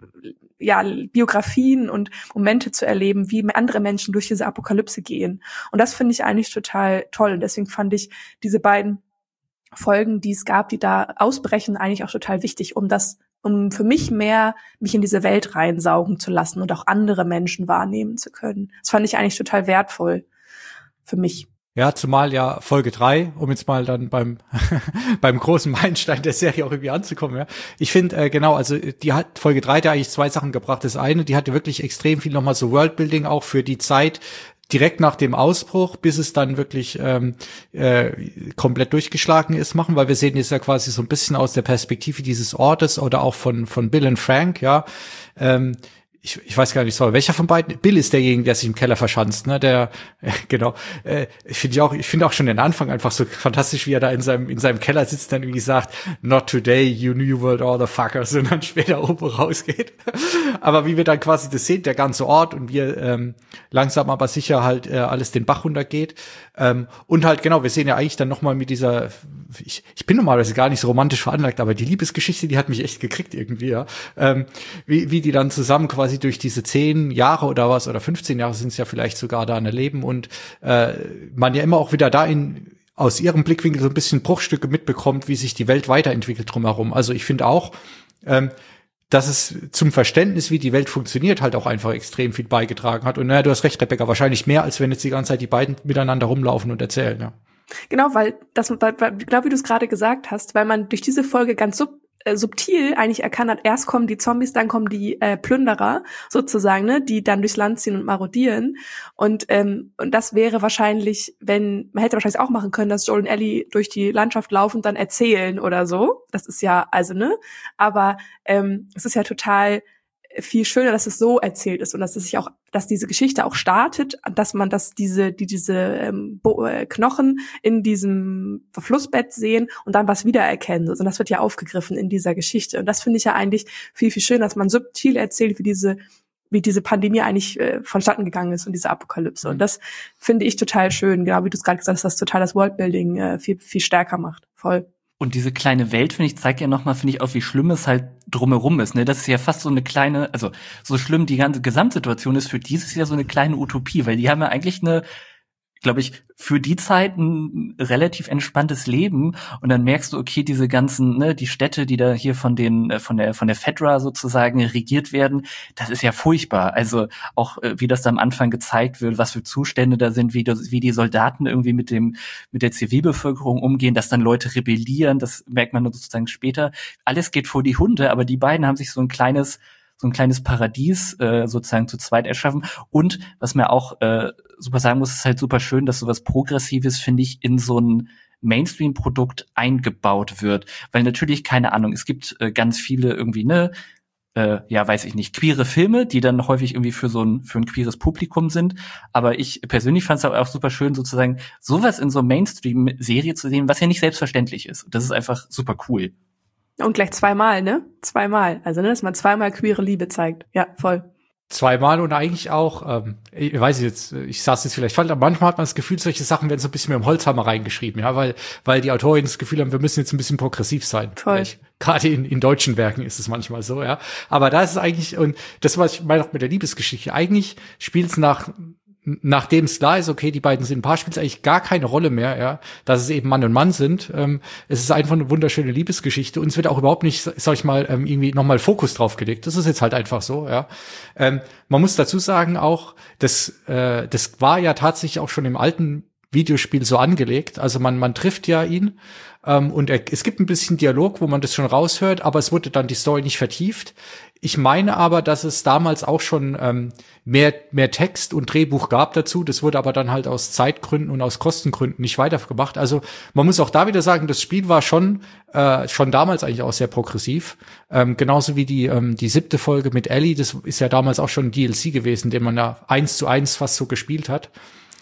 ja, Biografien und Momente zu erleben, wie andere Menschen durch diese Apokalypse gehen. Und das finde ich eigentlich total toll. Und deswegen fand ich diese beiden Folgen, die es gab, die da ausbrechen, eigentlich auch total wichtig, um das um für mich mehr mich in diese Welt reinsaugen zu lassen und auch andere Menschen wahrnehmen zu können. Das fand ich eigentlich total wertvoll für mich. Ja, zumal ja Folge drei, um jetzt mal dann beim beim großen Meilenstein der Serie auch irgendwie anzukommen, ja. Ich finde, äh, genau, also die hat Folge drei da eigentlich zwei Sachen gebracht. Das eine, die hatte wirklich extrem viel nochmal so Worldbuilding auch für die Zeit, direkt nach dem Ausbruch, bis es dann wirklich ähm, äh, komplett durchgeschlagen ist, machen, weil wir sehen jetzt ja quasi so ein bisschen aus der Perspektive dieses Ortes oder auch von von Bill und Frank, ja. Ähm, ich, ich weiß gar nicht, sorry, welcher von beiden? Bill ist derjenige, der sich im Keller verschanzt, ne? Der, äh, genau. Äh, ich finde ich auch, ich finde auch schon den Anfang einfach so fantastisch, wie er da in seinem in seinem Keller sitzt, dann irgendwie sagt, "Not today, you New World Order fuckers", und dann später oben rausgeht. Aber wie wir dann quasi das sehen, der ganze Ort und wie ähm, langsam aber sicher halt äh, alles den Bach runtergeht. Ähm, und halt genau, wir sehen ja eigentlich dann nochmal mit dieser, ich, ich bin normalerweise gar nicht so romantisch veranlagt, aber die Liebesgeschichte, die hat mich echt gekriegt irgendwie, ja. Ähm, wie, wie die dann zusammen quasi durch diese zehn Jahre oder was, oder fünfzehn Jahre sind es ja vielleicht sogar da erleben und äh, man ja immer auch wieder da in aus ihrem Blickwinkel so ein bisschen Bruchstücke mitbekommt, wie sich die Welt weiterentwickelt drumherum. Also ich finde auch, ähm, dass es zum Verständnis, wie die Welt funktioniert, halt auch einfach extrem viel beigetragen hat. Und naja, du hast recht, Rebecca, wahrscheinlich mehr, als wenn jetzt die ganze Zeit die beiden miteinander rumlaufen und erzählen, ja. Genau, weil das, genau wie du es gerade gesagt hast, weil man durch diese Folge ganz sub, äh, subtil eigentlich erkannt hat, erst kommen die Zombies, dann kommen die äh, Plünderer sozusagen, ne, die dann durchs Land ziehen und marodieren. Und ähm, und das wäre wahrscheinlich, wenn, man hätte wahrscheinlich auch machen können, dass Joel und Ellie durch die Landschaft laufen und dann erzählen oder so. Das ist ja, also, ne, aber ähm, es ist ja total viel schöner, dass es so erzählt ist und dass es sich auch, dass diese Geschichte auch startet, dass man, dass diese, die diese ähm, Bo- äh, Knochen in diesem Flussbett sehen und dann was wiedererkennen. Also das wird ja aufgegriffen in dieser Geschichte und das finde ich ja eigentlich viel viel schöner, dass man subtil erzählt, wie diese wie diese Pandemie eigentlich äh, vonstatten gegangen ist und diese Apokalypse. Und das finde ich total schön, genau wie du es gerade gesagt hast, dass das total das Worldbuilding äh, viel, viel stärker macht. Voll. Und diese kleine Welt, finde ich, zeigt ja nochmal, finde ich, auch, wie schlimm es halt drumherum ist. Ne? Das ist ja fast so eine kleine, also so schlimm die ganze Gesamtsituation ist, für dieses Jahr so eine kleine Utopie, weil die haben ja eigentlich eine, glaube ich, für die Zeit ein relativ entspanntes Leben. Und dann merkst du, okay, diese ganzen, ne, die Städte, die da hier von den, von der, von der Fedra sozusagen regiert werden, das ist ja furchtbar. Also auch, wie das da am Anfang gezeigt wird, was für Zustände da sind, wie, das, wie die Soldaten irgendwie mit dem, mit der Zivilbevölkerung umgehen, dass dann Leute rebellieren, das merkt man sozusagen später. Alles geht vor die Hunde, aber die beiden haben sich so ein kleines, so ein kleines Paradies äh, sozusagen zu zweit erschaffen. Und was mir auch äh, super sagen muss, ist halt super schön, dass sowas Progressives, finde ich, in so ein Mainstream-Produkt eingebaut wird. Weil natürlich, keine Ahnung, es gibt äh, ganz viele irgendwie, ne, äh, ja, weiß ich nicht, queere Filme, die dann häufig irgendwie für so ein, für ein queeres Publikum sind. Aber ich persönlich fand es auch super schön, sozusagen sowas in so Mainstream-Serie zu sehen, was ja nicht selbstverständlich ist. Das ist einfach super cool. Und gleich zweimal, ne? Zweimal. Also, ne, dass man zweimal queere Liebe zeigt. Ja, voll. Zweimal und eigentlich auch, ähm, ich weiß jetzt, ich saß jetzt vielleicht falsch, aber manchmal hat man das Gefühl, solche Sachen werden so ein bisschen mit dem Holzhammer reingeschrieben, ja, weil, weil die Autorinnen das Gefühl haben, wir müssen jetzt ein bisschen progressiv sein. Voll. Gerade in, in deutschen Werken ist es manchmal so, ja. Aber da ist es eigentlich, und das, was ich meine auch mit der Liebesgeschichte, eigentlich spielt es nach, nachdem es klar ist, okay, die beiden sind ein Paar, spielt es eigentlich gar keine Rolle mehr, ja, dass es eben Mann und Mann sind. Ähm, es ist einfach eine wunderschöne Liebesgeschichte und es wird auch überhaupt nicht, sag ich mal, ähm, irgendwie nochmal Fokus drauf gelegt. Das ist jetzt halt einfach so, ja. Ähm, man muss dazu sagen auch, das, äh, das war ja tatsächlich auch schon im alten Videospiel so angelegt. Also man, man trifft ja ihn ähm, und er, es gibt ein bisschen Dialog, wo man das schon raushört, aber es wurde dann die Story nicht vertieft. Ich meine aber, dass es damals auch schon ähm, mehr mehr Text und Drehbuch gab dazu. Das wurde aber dann halt aus Zeitgründen und aus Kostengründen nicht weitergemacht. Also man muss auch da wieder sagen, das Spiel war schon äh, schon damals eigentlich auch sehr progressiv. Ähm, genauso wie die ähm, die siebte Folge mit Ellie. Das ist ja damals auch schon ein D L C gewesen, den man ja eins zu eins fast so gespielt hat.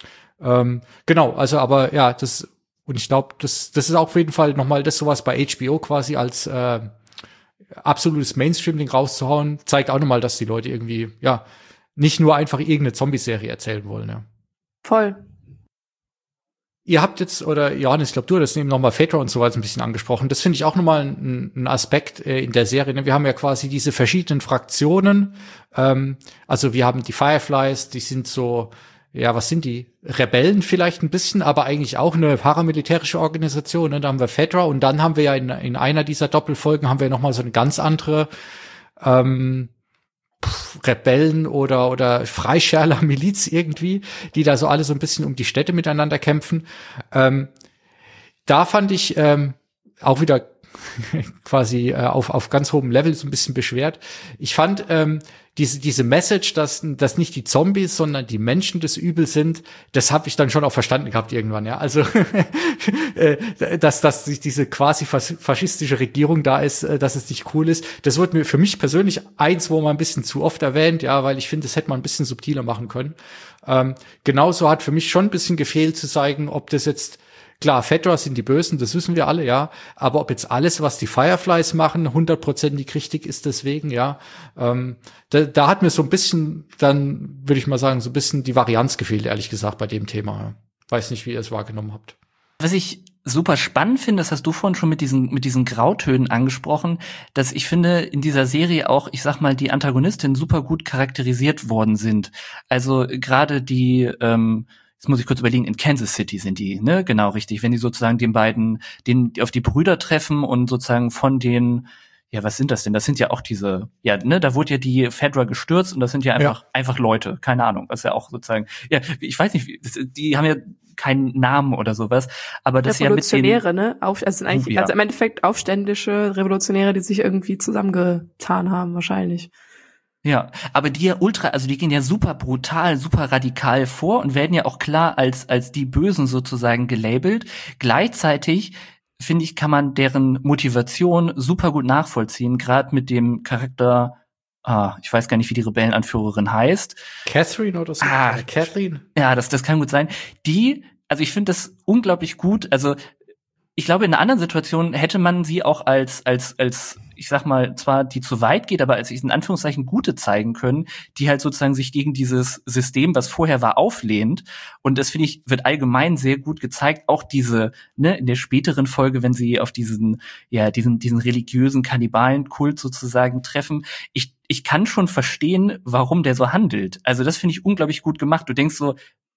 Ähm, genau, also aber ja, das und ich glaube, das das ist auf jeden Fall nochmal das sowas bei H B O quasi als äh, absolutes Mainstream-Ding rauszuhauen, zeigt auch nochmal, dass die Leute irgendwie, ja, nicht nur einfach irgendeine Zombie-Serie erzählen wollen, ja. Voll. Ihr habt jetzt, oder Johannes, ich glaube, du hast eben nochmal Fedra und so weiter ein bisschen angesprochen. Das finde ich auch nochmal ein, ein Aspekt äh, in der Serie. Wir haben ja quasi diese verschiedenen Fraktionen. Ähm, also wir haben die Fireflies, die sind so, ja, was sind die? Rebellen vielleicht ein bisschen, aber eigentlich auch eine paramilitärische Organisation. Ne? Da haben wir Fedra und dann haben wir ja in, in einer dieser Doppelfolgen haben wir nochmal so eine ganz andere ähm, Rebellen oder oder Freischärler Miliz irgendwie, die da so alle so ein bisschen um die Städte miteinander kämpfen. Ähm, da fand ich ähm, auch wieder quasi äh, auf auf ganz hohem Level so ein bisschen beschwert. Ich fand ähm, diese diese Message, dass dass nicht die Zombies, sondern die Menschen des Übels sind, das habe ich dann schon auch verstanden gehabt irgendwann, ja. Also äh, dass dass diese quasi faschistische Regierung da ist, äh, dass es nicht cool ist. Das wird mir für mich persönlich eins, wo man ein bisschen zu oft erwähnt, ja, weil ich finde, das hätte man ein bisschen subtiler machen können. Ähm, genauso hat für mich schon ein bisschen gefehlt zu zeigen, ob das jetzt klar, Fedra sind die Bösen, das wissen wir alle, ja. Aber ob jetzt alles, was die Fireflies machen, hundertprozentig richtig ist deswegen, ja. Ähm, da, da hat mir so ein bisschen, dann würde ich mal sagen, so ein bisschen die Varianz gefehlt, ehrlich gesagt, bei dem Thema. Ja. Weiß nicht, wie ihr es wahrgenommen habt. Was ich super spannend finde, das hast du vorhin schon mit diesen mit diesen Grautönen angesprochen, dass ich finde, in dieser Serie auch, ich sag mal, die Antagonistinnen super gut charakterisiert worden sind. Also gerade die ähm, Jetzt muss ich kurz überlegen, in Kansas City sind die, ne? Genau, richtig. Wenn die sozusagen den beiden, den, auf die Brüder treffen und sozusagen von den, ja, was sind das denn? Das sind ja auch diese, ja, ne, da wurde ja die Fedra gestürzt und das sind ja einfach, ja. einfach Leute, keine Ahnung, was ja auch sozusagen, ja, ich weiß nicht, die haben ja keinen Namen oder sowas, aber das ja mit den Revolutionäre, ne? Auf, also, eigentlich, ja. also im Endeffekt aufständische Revolutionäre, die sich irgendwie zusammengetan haben, wahrscheinlich. Ja, aber die ja ultra, also die gehen ja super brutal, super radikal vor und werden ja auch klar als als die Bösen sozusagen gelabelt. Gleichzeitig, finde ich, kann man deren Motivation super gut nachvollziehen, gerade mit dem Charakter, ah, ich weiß gar nicht, wie die Rebellenanführerin heißt. Catherine oder so? Ah, Catherine? Ja, das das kann gut sein. Die, also ich finde das unglaublich gut, also ich glaube, in einer anderen Situation hätte man sie auch als, als, als, ich sag mal, zwar die zu weit geht, aber als in Anführungszeichen Gute zeigen können, die halt sozusagen sich gegen dieses System, was vorher war, auflehnt. Und das, finde ich, wird allgemein sehr gut gezeigt. Auch diese, ne, in der späteren Folge, wenn sie auf diesen, ja, diesen, diesen religiösen Kannibalenkult sozusagen treffen. Ich, ich kann schon verstehen, warum der so handelt. Also das finde ich unglaublich gut gemacht. Du denkst so,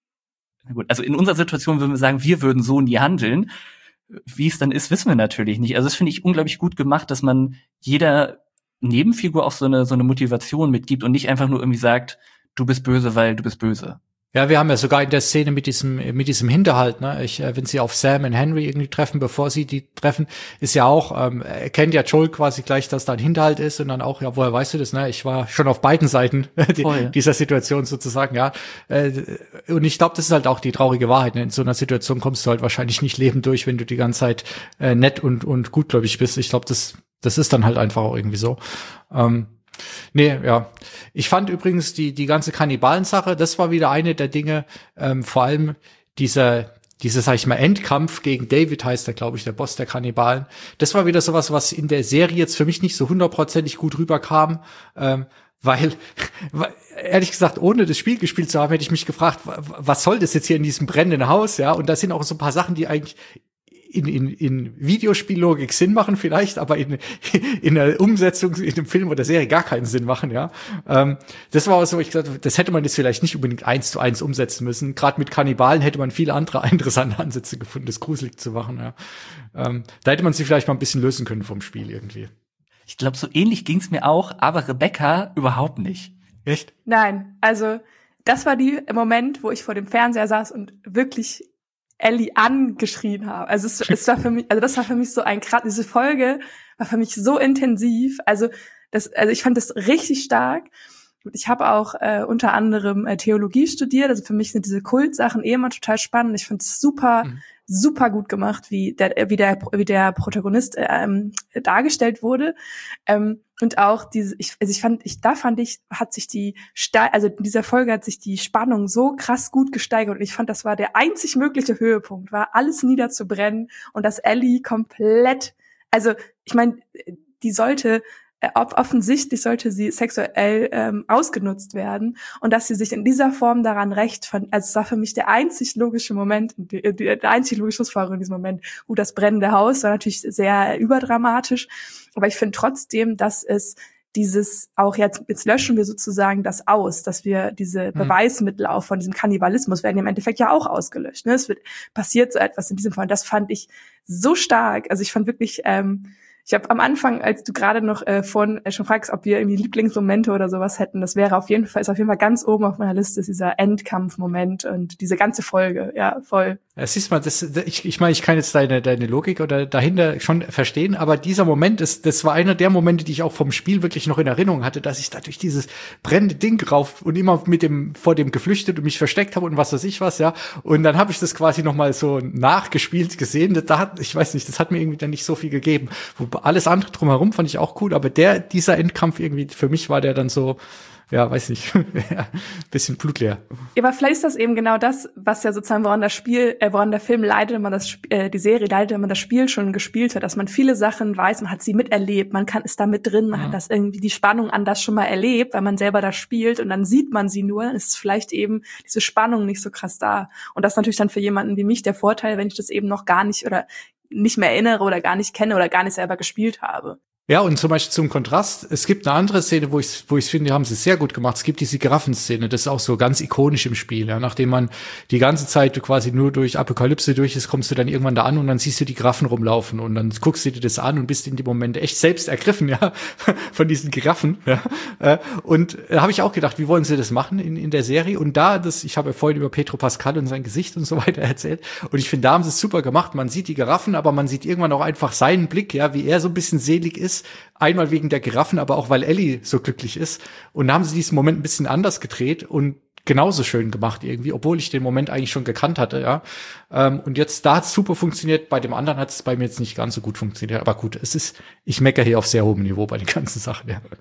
na gut, also in unserer Situation würden wir sagen, wir würden so nie handeln. Wie es dann ist, wissen wir natürlich nicht. Also das finde ich unglaublich gut gemacht, dass man jeder Nebenfigur auch so eine so eine Motivation mitgibt und nicht einfach nur irgendwie sagt, du bist böse, weil du bist böse. Ja, wir haben ja sogar in der Szene mit diesem mit diesem Hinterhalt, ne, ich, äh, wenn sie auf Sam und Henry irgendwie treffen, bevor sie die treffen, ist ja auch, ähm, erkennt ja Joel quasi gleich, dass da ein Hinterhalt ist und dann auch, ja, woher weißt du das, ne, ich war schon auf beiden Seiten die, dieser Situation sozusagen, ja, äh, und ich glaube, das ist halt auch die traurige Wahrheit, ne? In so einer Situation kommst du halt wahrscheinlich nicht lebend durch, wenn du die ganze Zeit äh, nett und und gutgläubig bist. Ich glaube, das das ist dann halt einfach auch irgendwie so. Ähm, Nee, ja. Ich fand übrigens die die ganze Kannibalen-Sache, das war wieder eine der Dinge, ähm, vor allem dieser, dieser, sag ich mal, Endkampf gegen David heißt der, glaube ich, der Boss der Kannibalen. Das war wieder sowas, was in der Serie jetzt für mich nicht so hundertprozentig gut rüberkam, ähm, weil, weil, ehrlich gesagt, ohne das Spiel gespielt zu haben, hätte ich mich gefragt, was soll das jetzt hier in diesem brennenden Haus, ja? Und da sind auch so ein paar Sachen, die eigentlich in, in, in Videospiellogik Sinn machen vielleicht, aber in, in der Umsetzung in dem Film oder Serie gar keinen Sinn machen, ja. Ähm, das war auch so, ich gesagt, das hätte man jetzt vielleicht nicht unbedingt eins zu eins umsetzen müssen. Gerade mit Kannibalen hätte man viele andere interessante Ansätze gefunden, das gruselig zu machen, ja. Ähm, da hätte man sie vielleicht mal ein bisschen lösen können vom Spiel irgendwie. Ich glaube, so ähnlich ging's mir auch, aber Rebecca überhaupt nicht. Echt? Nein, also das war die Moment, wo ich vor dem Fernseher saß und wirklich Ellie angeschrien habe. Also es, es war für mich, also das war für mich so ein krass, diese Folge war für mich so intensiv. Also das, also ich fand das richtig stark. Ich habe auch äh, unter anderem äh, Theologie studiert. Also für mich sind diese Kultsachen eh immer total spannend. Ich finde es super, mhm. super gut gemacht, wie der, wie der, wie der Protagonist ähm, dargestellt wurde. Ähm, und auch diese, ich, also ich fand, ich da fand ich, hat sich die, also in dieser Folge hat sich die Spannung so krass gut gesteigert und ich fand, das war der einzig mögliche Höhepunkt, war alles niederzubrennen und dass Ellie komplett, also ich meine, die sollte offensichtlich sollte sie sexuell ähm, ausgenutzt werden und dass sie sich in dieser Form daran rächt, von, also es war für mich der einzig logische Moment, die, die, der einzig logische Schlussfolgerung in diesem Moment. Gut, das brennende Haus war natürlich sehr überdramatisch, aber ich finde trotzdem, dass es dieses auch jetzt, jetzt löschen wir sozusagen das aus, dass wir diese Beweismittel auch von diesem Kannibalismus werden im Endeffekt ja auch ausgelöscht. Ne? Es wird passiert so etwas in diesem Fall. Und das fand ich so stark. Also ich fand wirklich, ähm, ich habe am Anfang, als du gerade noch äh, vorhin äh, schon fragst, ob wir irgendwie Lieblingsmomente oder sowas hätten, das wäre auf jeden Fall, ist auf jeden Fall ganz oben auf meiner Liste, ist dieser Endkampfmoment und diese ganze Folge, ja, voll. Ja, siehst mal, das, ich, ich meine, ich kann jetzt deine, deine Logik oder dahinter schon verstehen, aber dieser Moment ist, das war einer der Momente, die ich auch vom Spiel wirklich noch in Erinnerung hatte, dass ich da durch dieses brennende Ding rauf und immer mit dem, vor dem geflüchtet und mich versteckt habe und was weiß ich was, ja. Und dann habe ich das quasi noch mal so nachgespielt gesehen. Da hat, ich weiß nicht, das hat mir irgendwie dann nicht so viel gegeben. Alles andere drumherum fand ich auch cool, aber der, dieser Endkampf irgendwie, für mich war der dann so, ja, weiß nicht, ja, bisschen blutleer. Ja, aber vielleicht ist das eben genau das, was ja sozusagen, woran das Spiel, äh, woran der Film leidet, wenn man das, äh, die Serie leidet, wenn man das Spiel schon gespielt hat, dass man viele Sachen weiß, man hat sie miterlebt, man kann, ist da mit drin, man ja. hat das irgendwie, die Spannung an das schon mal erlebt, weil man selber das spielt und dann sieht man sie nur, dann ist vielleicht eben diese Spannung nicht so krass da. Und das ist natürlich dann für jemanden wie mich der Vorteil, wenn ich das eben noch gar nicht oder nicht mehr erinnere oder gar nicht kenne oder gar nicht selber gespielt habe. Ja, und zum Beispiel zum Kontrast, es gibt eine andere Szene, wo ich wo ich finde, haben sie es sehr gut gemacht. Es gibt diese Giraffenszene, das ist auch so ganz ikonisch im Spiel. Ja, nachdem man die ganze Zeit quasi nur durch Apokalypse durch ist, kommst du dann irgendwann da an und dann siehst du die Giraffen rumlaufen und dann guckst du dir das an und bist in dem Moment echt selbst ergriffen, ja, von diesen Giraffen. Ja. Und da habe ich auch gedacht, wie wollen sie das machen in in der Serie? Und da, das, ich habe ja vorhin über Pedro Pascal und sein Gesicht und so weiter erzählt. Und ich finde, da haben sie es super gemacht. Man sieht die Giraffen, aber man sieht irgendwann auch einfach seinen Blick, ja, wie er so ein bisschen selig ist. Einmal wegen der Giraffen, aber auch weil Ellie so glücklich ist. Und da haben sie diesen Moment ein bisschen anders gedreht und genauso schön gemacht irgendwie, obwohl ich den Moment eigentlich schon gekannt hatte, ja. Und jetzt, da hat es super funktioniert, bei dem anderen hat es bei mir jetzt nicht ganz so gut funktioniert. Aber gut, es ist, ich meckere hier auf sehr hohem Niveau bei den ganzen Sachen, ja.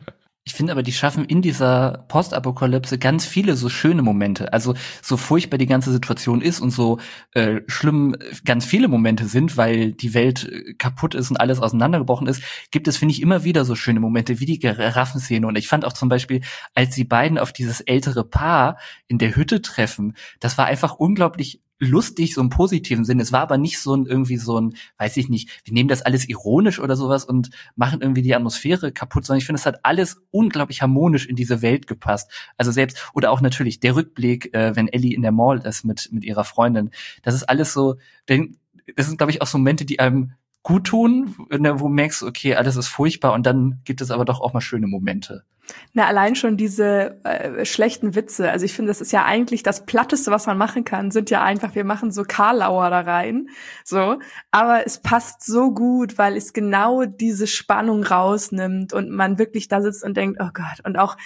Ich finde aber, die schaffen in dieser Postapokalypse ganz viele so schöne Momente. Also so furchtbar die ganze Situation ist und so äh, schlimm ganz viele Momente sind, weil die Welt kaputt ist und alles auseinandergebrochen ist, gibt es, finde ich, immer wieder so schöne Momente wie die Giraffenszene. Und ich fand auch zum Beispiel, als die beiden auf dieses ältere Paar in der Hütte treffen, das war einfach unglaublich lustig, so im positiven Sinn. Es war aber nicht so ein, irgendwie so ein, weiß ich nicht, wir nehmen das alles ironisch oder sowas und machen irgendwie die Atmosphäre kaputt, sondern ich finde, es hat alles unglaublich harmonisch in diese Welt gepasst. Also selbst, oder auch natürlich der Rückblick, äh, wenn Ellie in der Mall ist mit, mit ihrer Freundin. Das ist alles so, denn, das sind, glaube ich, auch so Momente, die einem gut tun, wo du merkst, okay, alles ist furchtbar und dann gibt es aber doch auch mal schöne Momente. Na, allein schon diese äh, schlechten Witze. Also ich finde, das ist ja eigentlich das Platteste, was man machen kann, sind ja einfach, wir machen so Karlauer da rein. So. Aber es passt so gut, weil es genau diese Spannung rausnimmt und man wirklich da sitzt und denkt, oh Gott. Und auch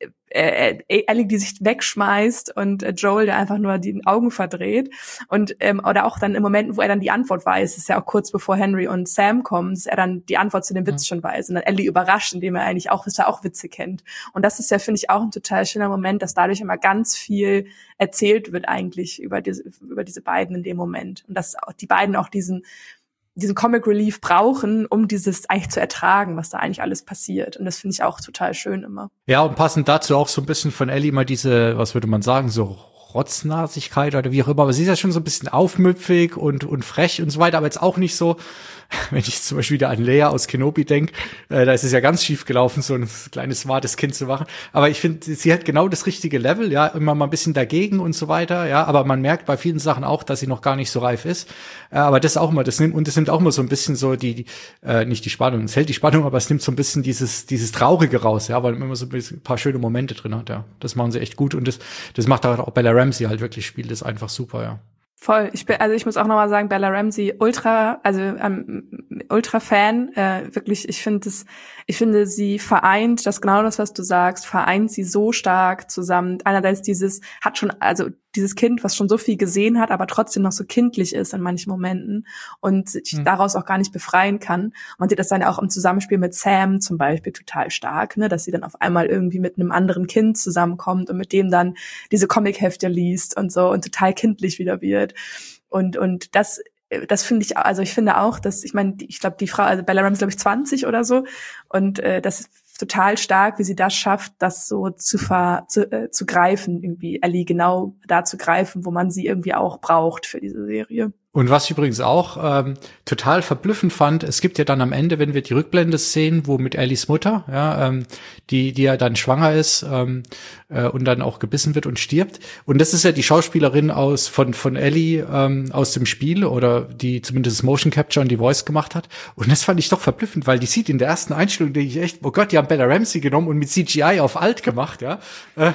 äh, äh, Ellie, die sich wegschmeißt und äh, Joel, der einfach nur die Augen verdreht. Und ähm, oder auch dann in Momenten, wo er dann die Antwort weiß, ist ja auch kurz bevor Henry und Sam kommen, dass er dann die Antwort zu dem Witz schon weiß. Und dann Ellie überrascht, indem er eigentlich auch, dass er auch Witze kennt. Und das ist ja, finde ich, auch ein total schöner Moment, dass dadurch immer ganz viel erzählt wird eigentlich über diese, über diese beiden in dem Moment. Und dass auch die beiden auch diesen, diesen Comic Relief brauchen, um dieses eigentlich zu ertragen, was da eigentlich alles passiert. Und das finde ich auch total schön immer. Ja, und passend dazu auch so ein bisschen von Ellie mal diese, was würde man sagen, so Rotznasigkeit oder wie auch immer. Aber sie ist ja schon so ein bisschen aufmüpfig und, und frech und so weiter, aber jetzt auch nicht so, wenn ich zum Beispiel wieder an Leia aus Kenobi denke, äh, da ist es ja ganz schief gelaufen, so ein kleines smartes Kind zu machen. Aber ich finde, sie hat genau das richtige Level, ja, immer mal ein bisschen dagegen und so weiter, ja. Aber man merkt bei vielen Sachen auch, dass sie noch gar nicht so reif ist. Äh, aber das auch immer, das nimmt, und das nimmt auch mal so ein bisschen so die, die äh, nicht die Spannung, es hält die Spannung, aber es nimmt so ein bisschen dieses, dieses Traurige raus, ja, weil man immer so ein, bisschen, ein paar schöne Momente drin hat, ja. Das machen sie echt gut und das, das macht auch Bella Ramsey halt wirklich, spielt das einfach super, ja. Voll. Ich bin, also ich muss auch nochmal sagen, Bella Ramsey, ultra, also ähm, ultra Fan, äh, wirklich, ich finde es, ich finde, sie vereint, das genau das, was du sagst, vereint sie so stark zusammen. Einerseits dieses, hat schon, also dieses Kind, was schon so viel gesehen hat, aber trotzdem noch so kindlich ist in manchen Momenten und sich mhm. daraus auch gar nicht befreien kann. Man sieht das dann auch im Zusammenspiel mit Sam zum Beispiel total stark, ne, dass sie dann auf einmal irgendwie mit einem anderen Kind zusammenkommt und mit dem dann diese Comichefte liest und so und total kindlich wieder wird. Und und das das finde ich, also ich finde auch, dass, ich meine, ich glaube, die Frau, also Bella Ramsey, glaube ich, zwanzig oder so, und äh, das ist total stark, wie sie das schafft, das so zu ver, zu, äh, zu greifen, irgendwie Ellie genau da zu greifen, wo man sie irgendwie auch braucht für diese Serie. Und was ich übrigens auch ähm, total verblüffend fand, es gibt ja dann am Ende, wenn wir die Rückblende sehen, wo mit Ellies Mutter, ja, ähm, die die ja dann schwanger ist ähm, äh, und dann auch gebissen wird und stirbt. Und das ist ja die Schauspielerin aus von von Ellie ähm, aus dem Spiel, oder die zumindest das Motion Capture und die Voice gemacht hat. Und das fand ich doch verblüffend, weil die sieht in der ersten Einstellung, denke ich echt, oh Gott, die haben Bella Ramsey genommen und mit C G I auf alt gemacht, ja. Äh,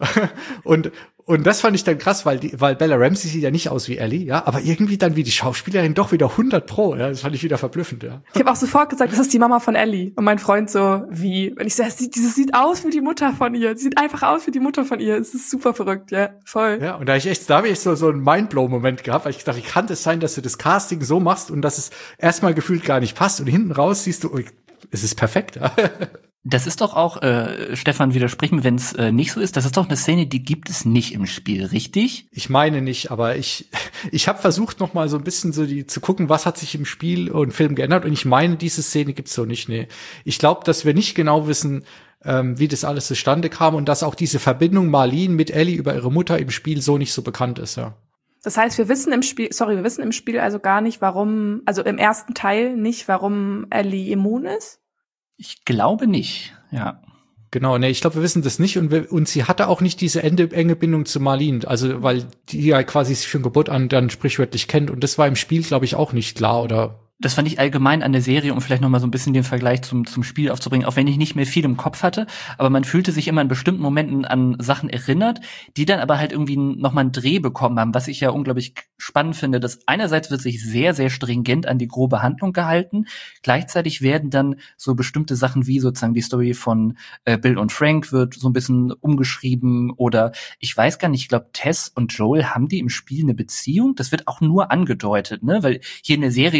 und Und das fand ich dann krass, weil die, weil Bella Ramsey sieht ja nicht aus wie Ellie, ja, aber irgendwie dann wie die Schauspielerin doch wieder hundert Pro, ja, das fand ich wieder verblüffend, ja. Ich habe auch sofort gesagt, das ist die Mama von Ellie. Und mein Freund so, wie? Und ich so, das sieht, das sieht aus wie die Mutter von ihr. Sie sieht einfach aus wie die Mutter von ihr. Es ist super verrückt, ja, voll. Ja, und da hab ich echt, da habe ich so, so einen Mindblow-Moment gehabt, weil ich dachte, wie kann das sein, dass du das Casting so machst und dass es erstmal gefühlt gar nicht passt und hinten raus siehst du, oh, es ist perfekt, ja. Das ist doch auch, äh, Stefan, widersprechen, wenn es äh, nicht so ist, das ist doch eine Szene, die gibt es nicht im Spiel, richtig? Ich meine nicht, aber ich ich habe versucht noch mal so ein bisschen so die zu gucken, was hat sich im Spiel und Film geändert, und ich meine, diese Szene gibt's so nicht, nee. Ich glaube, dass wir nicht genau wissen, ähm, wie das alles zustande kam und dass auch diese Verbindung Marlene mit Ellie über ihre Mutter im Spiel so nicht so bekannt ist, ja. Das heißt, wir wissen im Spiel, sorry, wir wissen im Spiel also gar nicht, warum, also im ersten Teil nicht, warum Ellie immun ist? Ich glaube nicht, ja. Genau, ne, ich glaube, wir wissen das nicht, und wir, und sie hatte auch nicht diese enge, enge Bindung zu Marlene, also weil die ja quasi sich von Geburt an dann sprichwörtlich kennt, und das war im Spiel, glaube ich, auch nicht klar, oder? Das fand ich allgemein an der Serie, um vielleicht noch mal so ein bisschen den Vergleich zum zum Spiel aufzubringen, auch wenn ich nicht mehr viel im Kopf hatte, aber man fühlte sich immer in bestimmten Momenten an Sachen erinnert, die dann aber halt irgendwie noch mal einen Dreh bekommen haben, was ich ja unglaublich spannend finde, dass einerseits wird sich sehr, sehr stringent an die grobe Handlung gehalten, gleichzeitig werden dann so bestimmte Sachen wie sozusagen die Story von äh, Bill und Frank wird so ein bisschen umgeschrieben, oder ich weiß gar nicht, ich glaube, Tess und Joel, haben die im Spiel eine Beziehung? Das wird auch nur angedeutet, ne, weil hier in der Serie ist ja schon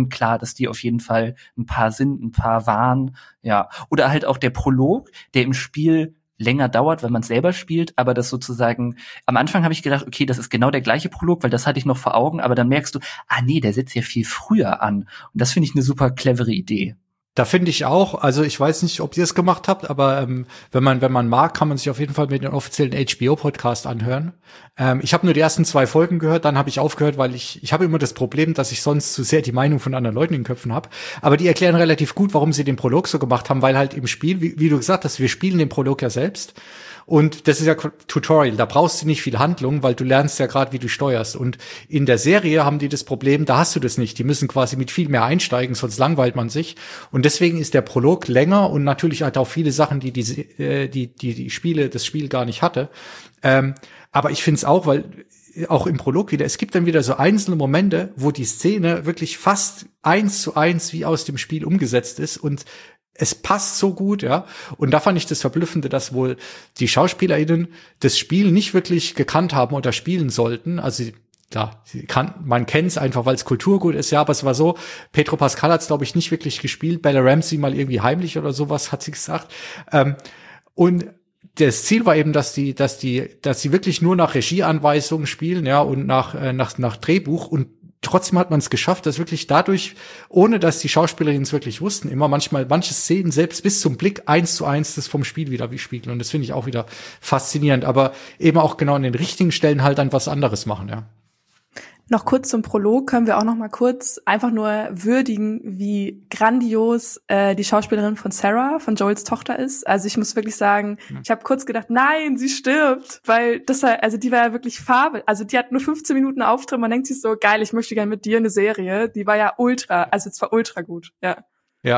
schon klar, dass die auf jeden Fall ein paar sind, ein paar waren, ja. Oder halt auch der Prolog, der im Spiel länger dauert, wenn man es selber spielt, aber das sozusagen, am Anfang habe ich gedacht, okay, das ist genau der gleiche Prolog, weil das hatte ich noch vor Augen, aber dann merkst du, ah nee, der setzt ja viel früher an. Und das finde ich eine super clevere Idee. Da finde ich auch, also ich weiß nicht, ob ihr es gemacht habt, aber ähm, wenn man wenn man mag, kann man sich auf jeden Fall mit den offiziellen H B O-Podcast anhören. Ähm, ich habe nur die ersten zwei Folgen gehört, dann habe ich aufgehört, weil ich ich habe immer das Problem, dass ich sonst zu sehr die Meinung von anderen Leuten in den Köpfen habe. Aber die erklären relativ gut, warum sie den Prolog so gemacht haben, weil halt im Spiel, wie, wie du gesagt hast, wir spielen den Prolog ja selbst. Und das ist ja Tutorial, da brauchst du nicht viel Handlung, weil du lernst ja gerade, wie du steuerst. Und in der Serie haben die das Problem, da hast du das nicht. Die müssen quasi mit viel mehr einsteigen, sonst langweilt man sich. Und deswegen ist der Prolog länger und natürlich halt auch viele Sachen, die die, die, die, die Spiele, das Spiel gar nicht hatte. Ähm, aber ich finde es auch, weil auch im Prolog wieder, es gibt dann wieder so einzelne Momente, wo die Szene wirklich fast eins zu eins wie aus dem Spiel umgesetzt ist und es passt so gut, ja. Und da fand ich das Verblüffende, dass wohl die SchauspielerInnen das Spiel nicht wirklich gekannt haben oder spielen sollten. Also klar, sie kann, man kennt es einfach, weil es Kulturgut ist, ja. Aber es war so, Pedro Pascal hat es, glaube ich, nicht wirklich gespielt. Bella Ramsey mal irgendwie heimlich oder sowas, hat sie gesagt. Ähm, und das Ziel war eben, dass die, dass die, dass sie wirklich nur nach Regieanweisungen spielen, ja, und nach, äh, nach, nach Drehbuch. Und trotzdem hat man es geschafft, dass wirklich dadurch, ohne dass die Schauspielerinnen es wirklich wussten, immer manchmal manche Szenen selbst bis zum Blick eins zu eins das vom Spiel wieder wie spiegeln. Und das finde ich auch wieder faszinierend. Aber eben auch genau an den richtigen Stellen halt dann was anderes machen, ja. Noch kurz zum Prolog können wir auch noch mal kurz einfach nur würdigen, wie grandios äh, die Schauspielerin von Sarah, von Joels Tochter ist. Also ich muss wirklich sagen, ja. ich habe kurz gedacht, nein, sie stirbt, weil das also die war ja wirklich Farbe. Also die hat nur fünfzehn Minuten Auftritt, man denkt sich so, geil, ich möchte gerne mit dir eine Serie. Die war ja ultra, also zwar ultra gut, ja. Ja.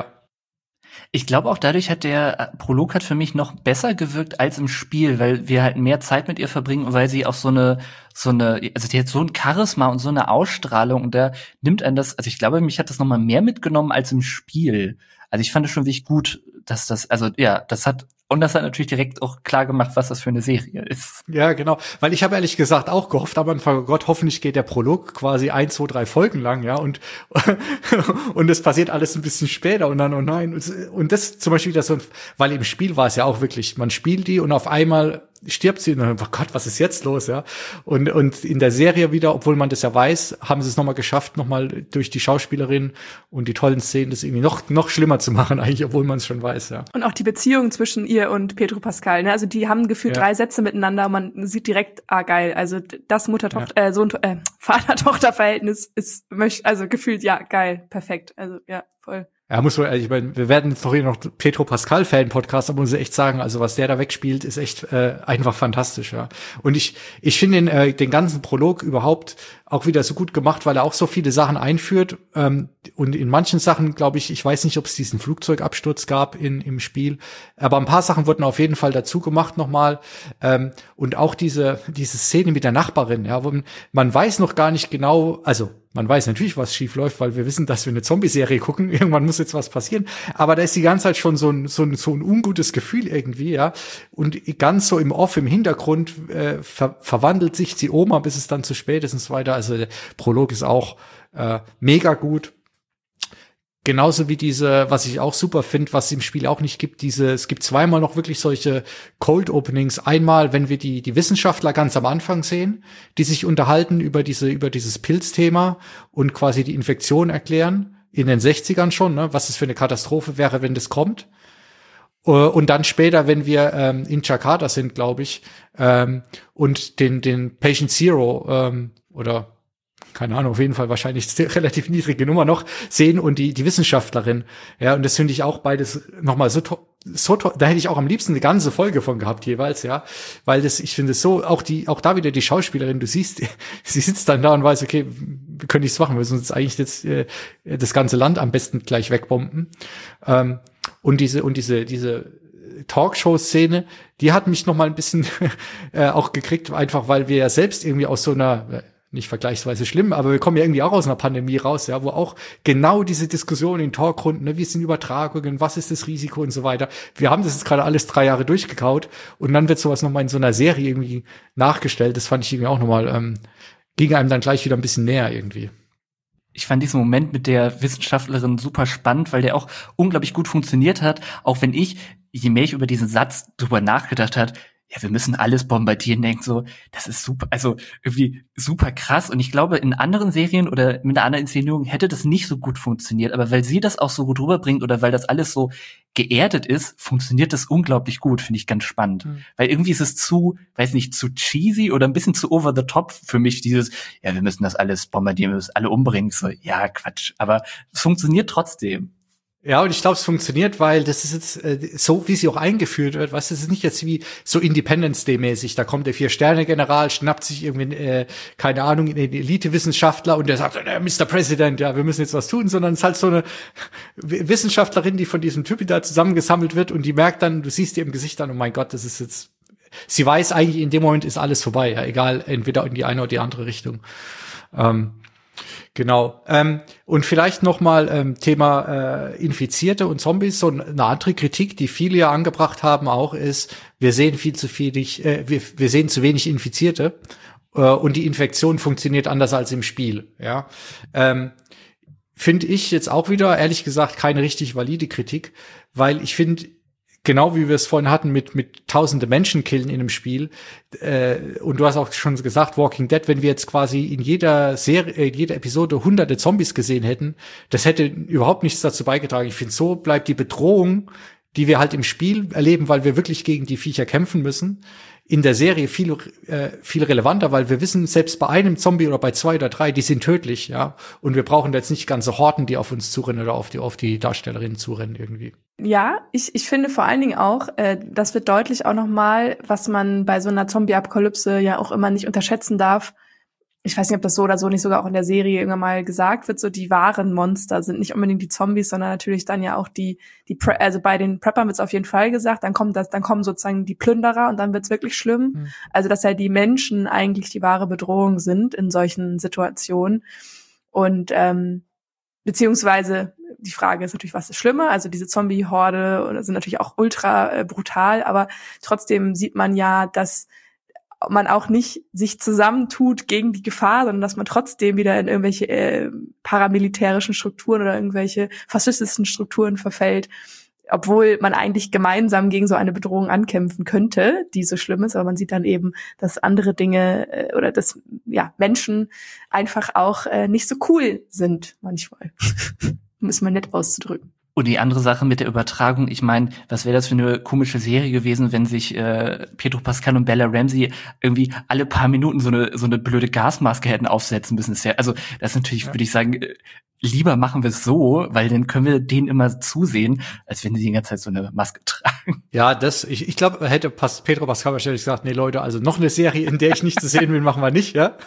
Ich glaube auch dadurch hat der Prolog hat für mich noch besser gewirkt als im Spiel, weil wir halt mehr Zeit mit ihr verbringen und weil sie auch so eine so eine also die hat so ein Charisma und so eine Ausstrahlung und da nimmt einen das, also ich glaube, mich hat das noch mal mehr mitgenommen als im Spiel. Also ich fand es schon wirklich gut, dass das, also ja, das hat und das hat natürlich direkt auch klar gemacht, was das für eine Serie ist. Ja, genau. Weil ich habe ehrlich gesagt auch gehofft am Anfang, oh Gott, hoffentlich geht der Prolog quasi ein, zwei, drei Folgen lang, ja, und und es passiert alles ein bisschen später und dann, oh nein. Und das zum Beispiel, das so, weil im Spiel war es ja auch wirklich, man spielt die und auf einmal stirbt sie und dann, oh Gott, was ist jetzt los, ja? Und und in der Serie wieder, obwohl man das ja weiß, haben sie es nochmal geschafft, nochmal durch die Schauspielerin und die tollen Szenen, das irgendwie noch noch schlimmer zu machen, eigentlich, obwohl man es schon weiß, ja. Und auch die Beziehung zwischen ihr und Pedro Pascal, ne? Also die haben gefühlt ja. drei Sätze miteinander und man sieht direkt, ah geil, also das Mutter-Tochter, ja. äh, Sohn, äh, Vater-Tochter-Verhältnis ist, also gefühlt, ja, geil, perfekt, also ja, voll. Ja, muss man, ich meine, wir werden doch hier noch Pedro Pascal-Fan-Podcast, aber muss ich echt sagen, also was der da wegspielt, ist echt äh, einfach fantastisch, ja. Und ich ich finde den äh, den ganzen Prolog überhaupt auch wieder so gut gemacht, weil er auch so viele Sachen einführt. Ähm, und in manchen Sachen, glaube ich, ich weiß nicht, ob es diesen Flugzeugabsturz gab in im Spiel, aber ein paar Sachen wurden auf jeden Fall dazu gemacht nochmal. Ähm, und auch diese diese Szene mit der Nachbarin, ja, wo man, man weiß noch gar nicht genau, also man weiß natürlich, was schief läuft, weil wir wissen, dass wir eine Zombie-Serie gucken. Irgendwann muss jetzt was passieren. Aber da ist die ganze Zeit schon so ein, so ein, so ein ungutes Gefühl irgendwie, ja. Und ganz so im Off, im Hintergrund äh, ver verwandelt sich die Oma, bis es dann zu spät ist und so weiter. Also der Prolog ist auch äh, mega gut. Genauso wie diese, was ich auch super finde, was es im Spiel auch nicht gibt, diese, es gibt zweimal noch wirklich solche Cold Openings. Einmal, wenn wir die, die Wissenschaftler ganz am Anfang sehen, die sich unterhalten über diese, über dieses Pilzthema und quasi die Infektion erklären. In den sechzigern schon, ne, was es für eine Katastrophe wäre, wenn das kommt. Und dann später, wenn wir ähm, in Jakarta sind, glaube ich, ähm, und den, den Patient Zero, ähm, oder keine Ahnung, auf jeden Fall wahrscheinlich relativ niedrige Nummer noch sehen und die die Wissenschaftlerin, ja, und das finde ich auch beides nochmal so to so to da hätte ich auch am liebsten eine ganze Folge von gehabt jeweils, ja, weil das, ich finde es so, auch die auch da wieder die Schauspielerin, du siehst, sie sitzt dann da und weiß, okay, wir können nichts machen, wir müssen uns eigentlich jetzt äh, das ganze Land am besten gleich wegbomben, ähm, und diese und diese diese Talkshow-Szene, die hat mich nochmal ein bisschen äh, auch gekriegt, einfach weil wir ja selbst irgendwie aus so einer nicht vergleichsweise schlimm, aber wir kommen ja irgendwie auch aus einer Pandemie raus, ja, wo auch genau diese Diskussion in Talkrunden, ne, wie sind Übertragungen, was ist das Risiko und so weiter. Wir haben das jetzt gerade alles drei Jahre durchgekaut und dann wird sowas nochmal in so einer Serie irgendwie nachgestellt. Das fand ich irgendwie auch nochmal, ähm, ging einem dann gleich wieder ein bisschen näher irgendwie. Ich fand diesen Moment mit der Wissenschaftlerin super spannend, weil der auch unglaublich gut funktioniert hat. Auch wenn ich, je mehr ich über diesen Satz drüber nachgedacht hat, ja, wir müssen alles bombardieren, denke so, das ist super, also irgendwie super krass. Und ich glaube, in anderen Serien oder mit einer anderen Inszenierung hätte das nicht so gut funktioniert. Aber weil sie das auch so gut rüberbringt oder weil das alles so geerdet ist, funktioniert das unglaublich gut, finde ich ganz spannend. Mhm. Weil irgendwie ist es zu, weiß nicht, zu cheesy oder ein bisschen zu over the top für mich, dieses, ja, wir müssen das alles bombardieren, wir müssen alle umbringen. So, ja, Quatsch. Aber es funktioniert trotzdem. Ja, und ich glaube, es funktioniert, weil das ist jetzt äh, so, wie sie auch eingeführt wird, weißt du, es ist nicht jetzt wie so Independence Day-mäßig, da kommt der Vier-Sterne-General, schnappt sich irgendwie, äh, keine Ahnung, den Elite-Wissenschaftler und der sagt, äh, Mister President, ja, wir müssen jetzt was tun, sondern es ist halt so eine Wissenschaftlerin, die von diesem Typ da zusammengesammelt wird und die merkt dann, du siehst ihr im Gesicht an, oh mein Gott, das ist jetzt, sie weiß eigentlich, in dem Moment ist alles vorbei, ja, egal, entweder in die eine oder die andere Richtung. Ähm, Genau. Ähm, und vielleicht noch mal ähm, Thema äh, Infizierte und Zombies. So eine andere Kritik, die viele ja angebracht haben, auch ist: Wir sehen viel zu viel, äh, wir, wir sehen zu wenig Infizierte äh, und die Infektion funktioniert anders als im Spiel. Ja, ähm, finde ich jetzt auch wieder ehrlich gesagt keine richtig valide Kritik, weil ich finde, genau wie wir es vorhin hatten mit mit tausende Menschen killen in einem Spiel, äh, und du hast auch schon gesagt, Walking Dead, wenn wir jetzt quasi in jeder Serie, in jeder Episode hunderte Zombies gesehen hätten, das hätte überhaupt nichts dazu beigetragen. Ich finde, so bleibt die Bedrohung, die wir halt im Spiel erleben, weil wir wirklich gegen die Viecher kämpfen müssen, in der Serie viel äh, viel relevanter, weil wir wissen, selbst bei einem Zombie oder bei zwei oder drei, die sind tödlich, ja, und wir brauchen jetzt nicht ganze Horden, die auf uns zurennen oder auf die auf die Darstellerinnen zurennen irgendwie. Ja, ich ich finde vor allen Dingen auch, äh, das wird deutlich auch noch mal, was man bei so einer Zombie-Apokalypse ja auch immer nicht unterschätzen darf. Ich weiß nicht, ob das so oder so nicht sogar auch in der Serie irgendwann mal gesagt wird, so die wahren Monster sind nicht unbedingt die Zombies, sondern natürlich dann ja auch die, die Pre- also bei den Preppern wird es auf jeden Fall gesagt, dann kommt das, dann kommen sozusagen die Plünderer und dann wird's wirklich schlimm. Mhm. Also dass ja die Menschen eigentlich die wahre Bedrohung sind in solchen Situationen. Und ähm, beziehungsweise die Frage ist natürlich, was ist schlimmer? Also diese Zombie-Horde sind natürlich auch ultra äh, brutal, aber trotzdem sieht man ja, dass man auch nicht sich zusammentut gegen die Gefahr, sondern dass man trotzdem wieder in irgendwelche äh, paramilitärischen Strukturen oder irgendwelche faschistischen Strukturen verfällt, obwohl man eigentlich gemeinsam gegen so eine Bedrohung ankämpfen könnte, die so schlimm ist, aber man sieht dann eben, dass andere Dinge äh, oder dass ja Menschen einfach auch äh, nicht so cool sind manchmal, um es mal nett auszudrücken. Und die andere Sache mit der Übertragung, ich meine, was wäre das für eine komische Serie gewesen, wenn sich äh, Pedro Pascal und Bella Ramsey irgendwie alle paar Minuten so eine so eine blöde Gasmaske hätten aufsetzen müssen. Das ist ja, also das ist natürlich, ja. würde ich sagen, lieber machen wir es so, weil dann können wir denen immer zusehen, als wenn die die ganze Zeit so eine Maske tragen. Ja, das, ich, ich glaube, hätte Pas- Pedro Pascal wahrscheinlich gesagt, nee Leute, also noch eine Serie, in der ich nicht zu sehen bin, machen wir nicht, ja.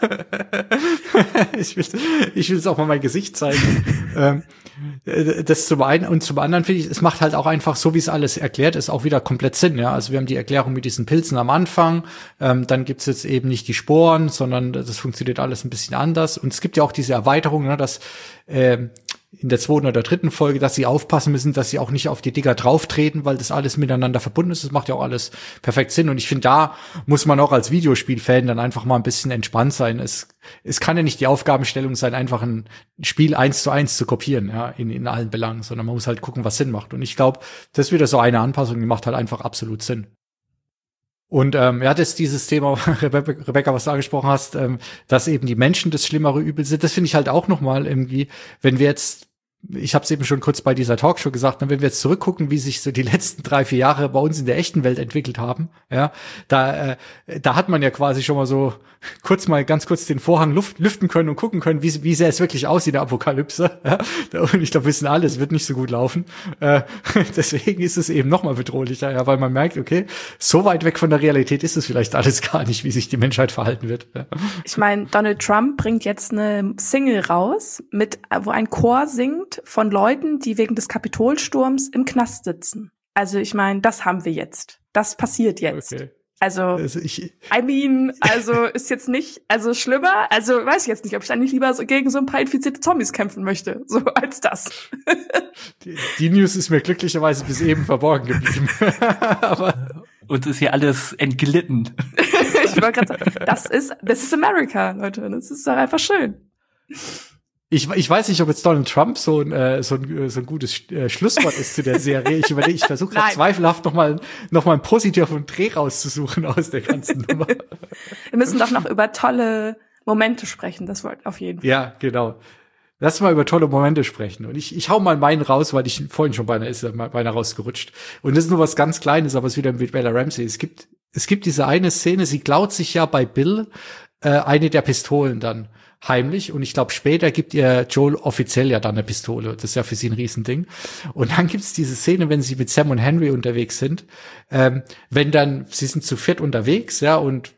ich will, ich will jetzt auch mal mein Gesicht zeigen. ähm, das zum einen und zum anderen finde ich, es macht halt auch einfach, so wie es alles erklärt ist, auch wieder komplett Sinn, ja. Also wir haben die Erklärung mit diesen Pilzen am Anfang, ähm, dann gibt's jetzt eben nicht die Sporen, sondern das funktioniert alles ein bisschen anders. Und es gibt ja auch diese Erweiterung, ne, dass ähm, in der zweiten oder dritten Folge, dass sie aufpassen müssen, dass sie auch nicht auf die Dinger drauftreten, weil das alles miteinander verbunden ist. Das macht ja auch alles perfekt Sinn. Und ich finde, da muss man auch als Videospielfan dann einfach mal ein bisschen entspannt sein. Es, es kann ja nicht die Aufgabenstellung sein, einfach ein Spiel eins zu eins zu kopieren, ja, in, in allen Belangen, sondern man muss halt gucken, was Sinn macht. Und ich glaube, das ist wieder so eine Anpassung, die macht halt einfach absolut Sinn. Und ähm, ja, das dieses Thema, Rebecca, was du angesprochen hast, ähm, dass eben die Menschen das schlimmere Übel sind, das finde ich halt auch noch mal irgendwie, wenn wir jetzt, ich habe es eben schon kurz bei dieser Talkshow gesagt, wenn wir jetzt zurückgucken, wie sich so die letzten drei, vier Jahre bei uns in der echten Welt entwickelt haben, ja, da äh, da hat man ja quasi schon mal so kurz mal ganz kurz den Vorhang luft, lüften können und gucken können, wie wie sehr es wirklich aussieht, der Apokalypse. Ja? Und ich glaube, wissen alle, es wird nicht so gut laufen. Äh, deswegen ist es eben noch mal bedrohlicher, ja, weil man merkt, okay, so weit weg von der Realität ist es vielleicht alles gar nicht, wie sich die Menschheit verhalten wird. Ja. Ich meine, Donald Trump bringt jetzt eine Single raus, mit wo ein Chor singt von Leuten, die wegen des Kapitolsturms im Knast sitzen. Also ich meine, das haben wir jetzt. Das passiert jetzt. Okay. Also, also ich, I mean, also ist jetzt nicht, also schlimmer, also weiß ich jetzt nicht, ob ich dann nicht lieber so gegen so ein paar infizierte Zombies kämpfen möchte, so als das. Die, die News ist mir glücklicherweise bis eben verborgen geblieben. Aber uns ist hier alles entglitten. Ich wollte gerade sagen, das ist, das ist America, Leute, das ist doch einfach schön. Ich, ich weiß nicht, ob jetzt Donald Trump so ein, äh, so ein, so ein gutes äh, Schlusswort ist zu der Serie. Ich überlege, ich versuche gerade zweifelhaft nochmal noch mal einen positiven Dreh rauszusuchen aus der ganzen Nummer. Wir müssen doch noch über tolle Momente sprechen, das wollte auf jeden Fall. Ja, genau. Lass mal über tolle Momente sprechen. Und ich, ich hau mal meinen raus, weil ich vorhin schon beinahe ist, beinahe rausgerutscht. Und das ist nur was ganz Kleines, aber es ist wieder mit Bella Ramsey. Es gibt, es gibt diese eine Szene, sie klaut sich ja bei Bill äh, eine der Pistolen dann heimlich. Und ich glaube, später gibt ihr Joel offiziell ja dann eine Pistole. Das ist ja für sie ein Riesending. Und dann gibt's diese Szene, wenn sie mit Sam und Henry unterwegs sind. Ähm, wenn dann, sie sind zu viert unterwegs, ja, und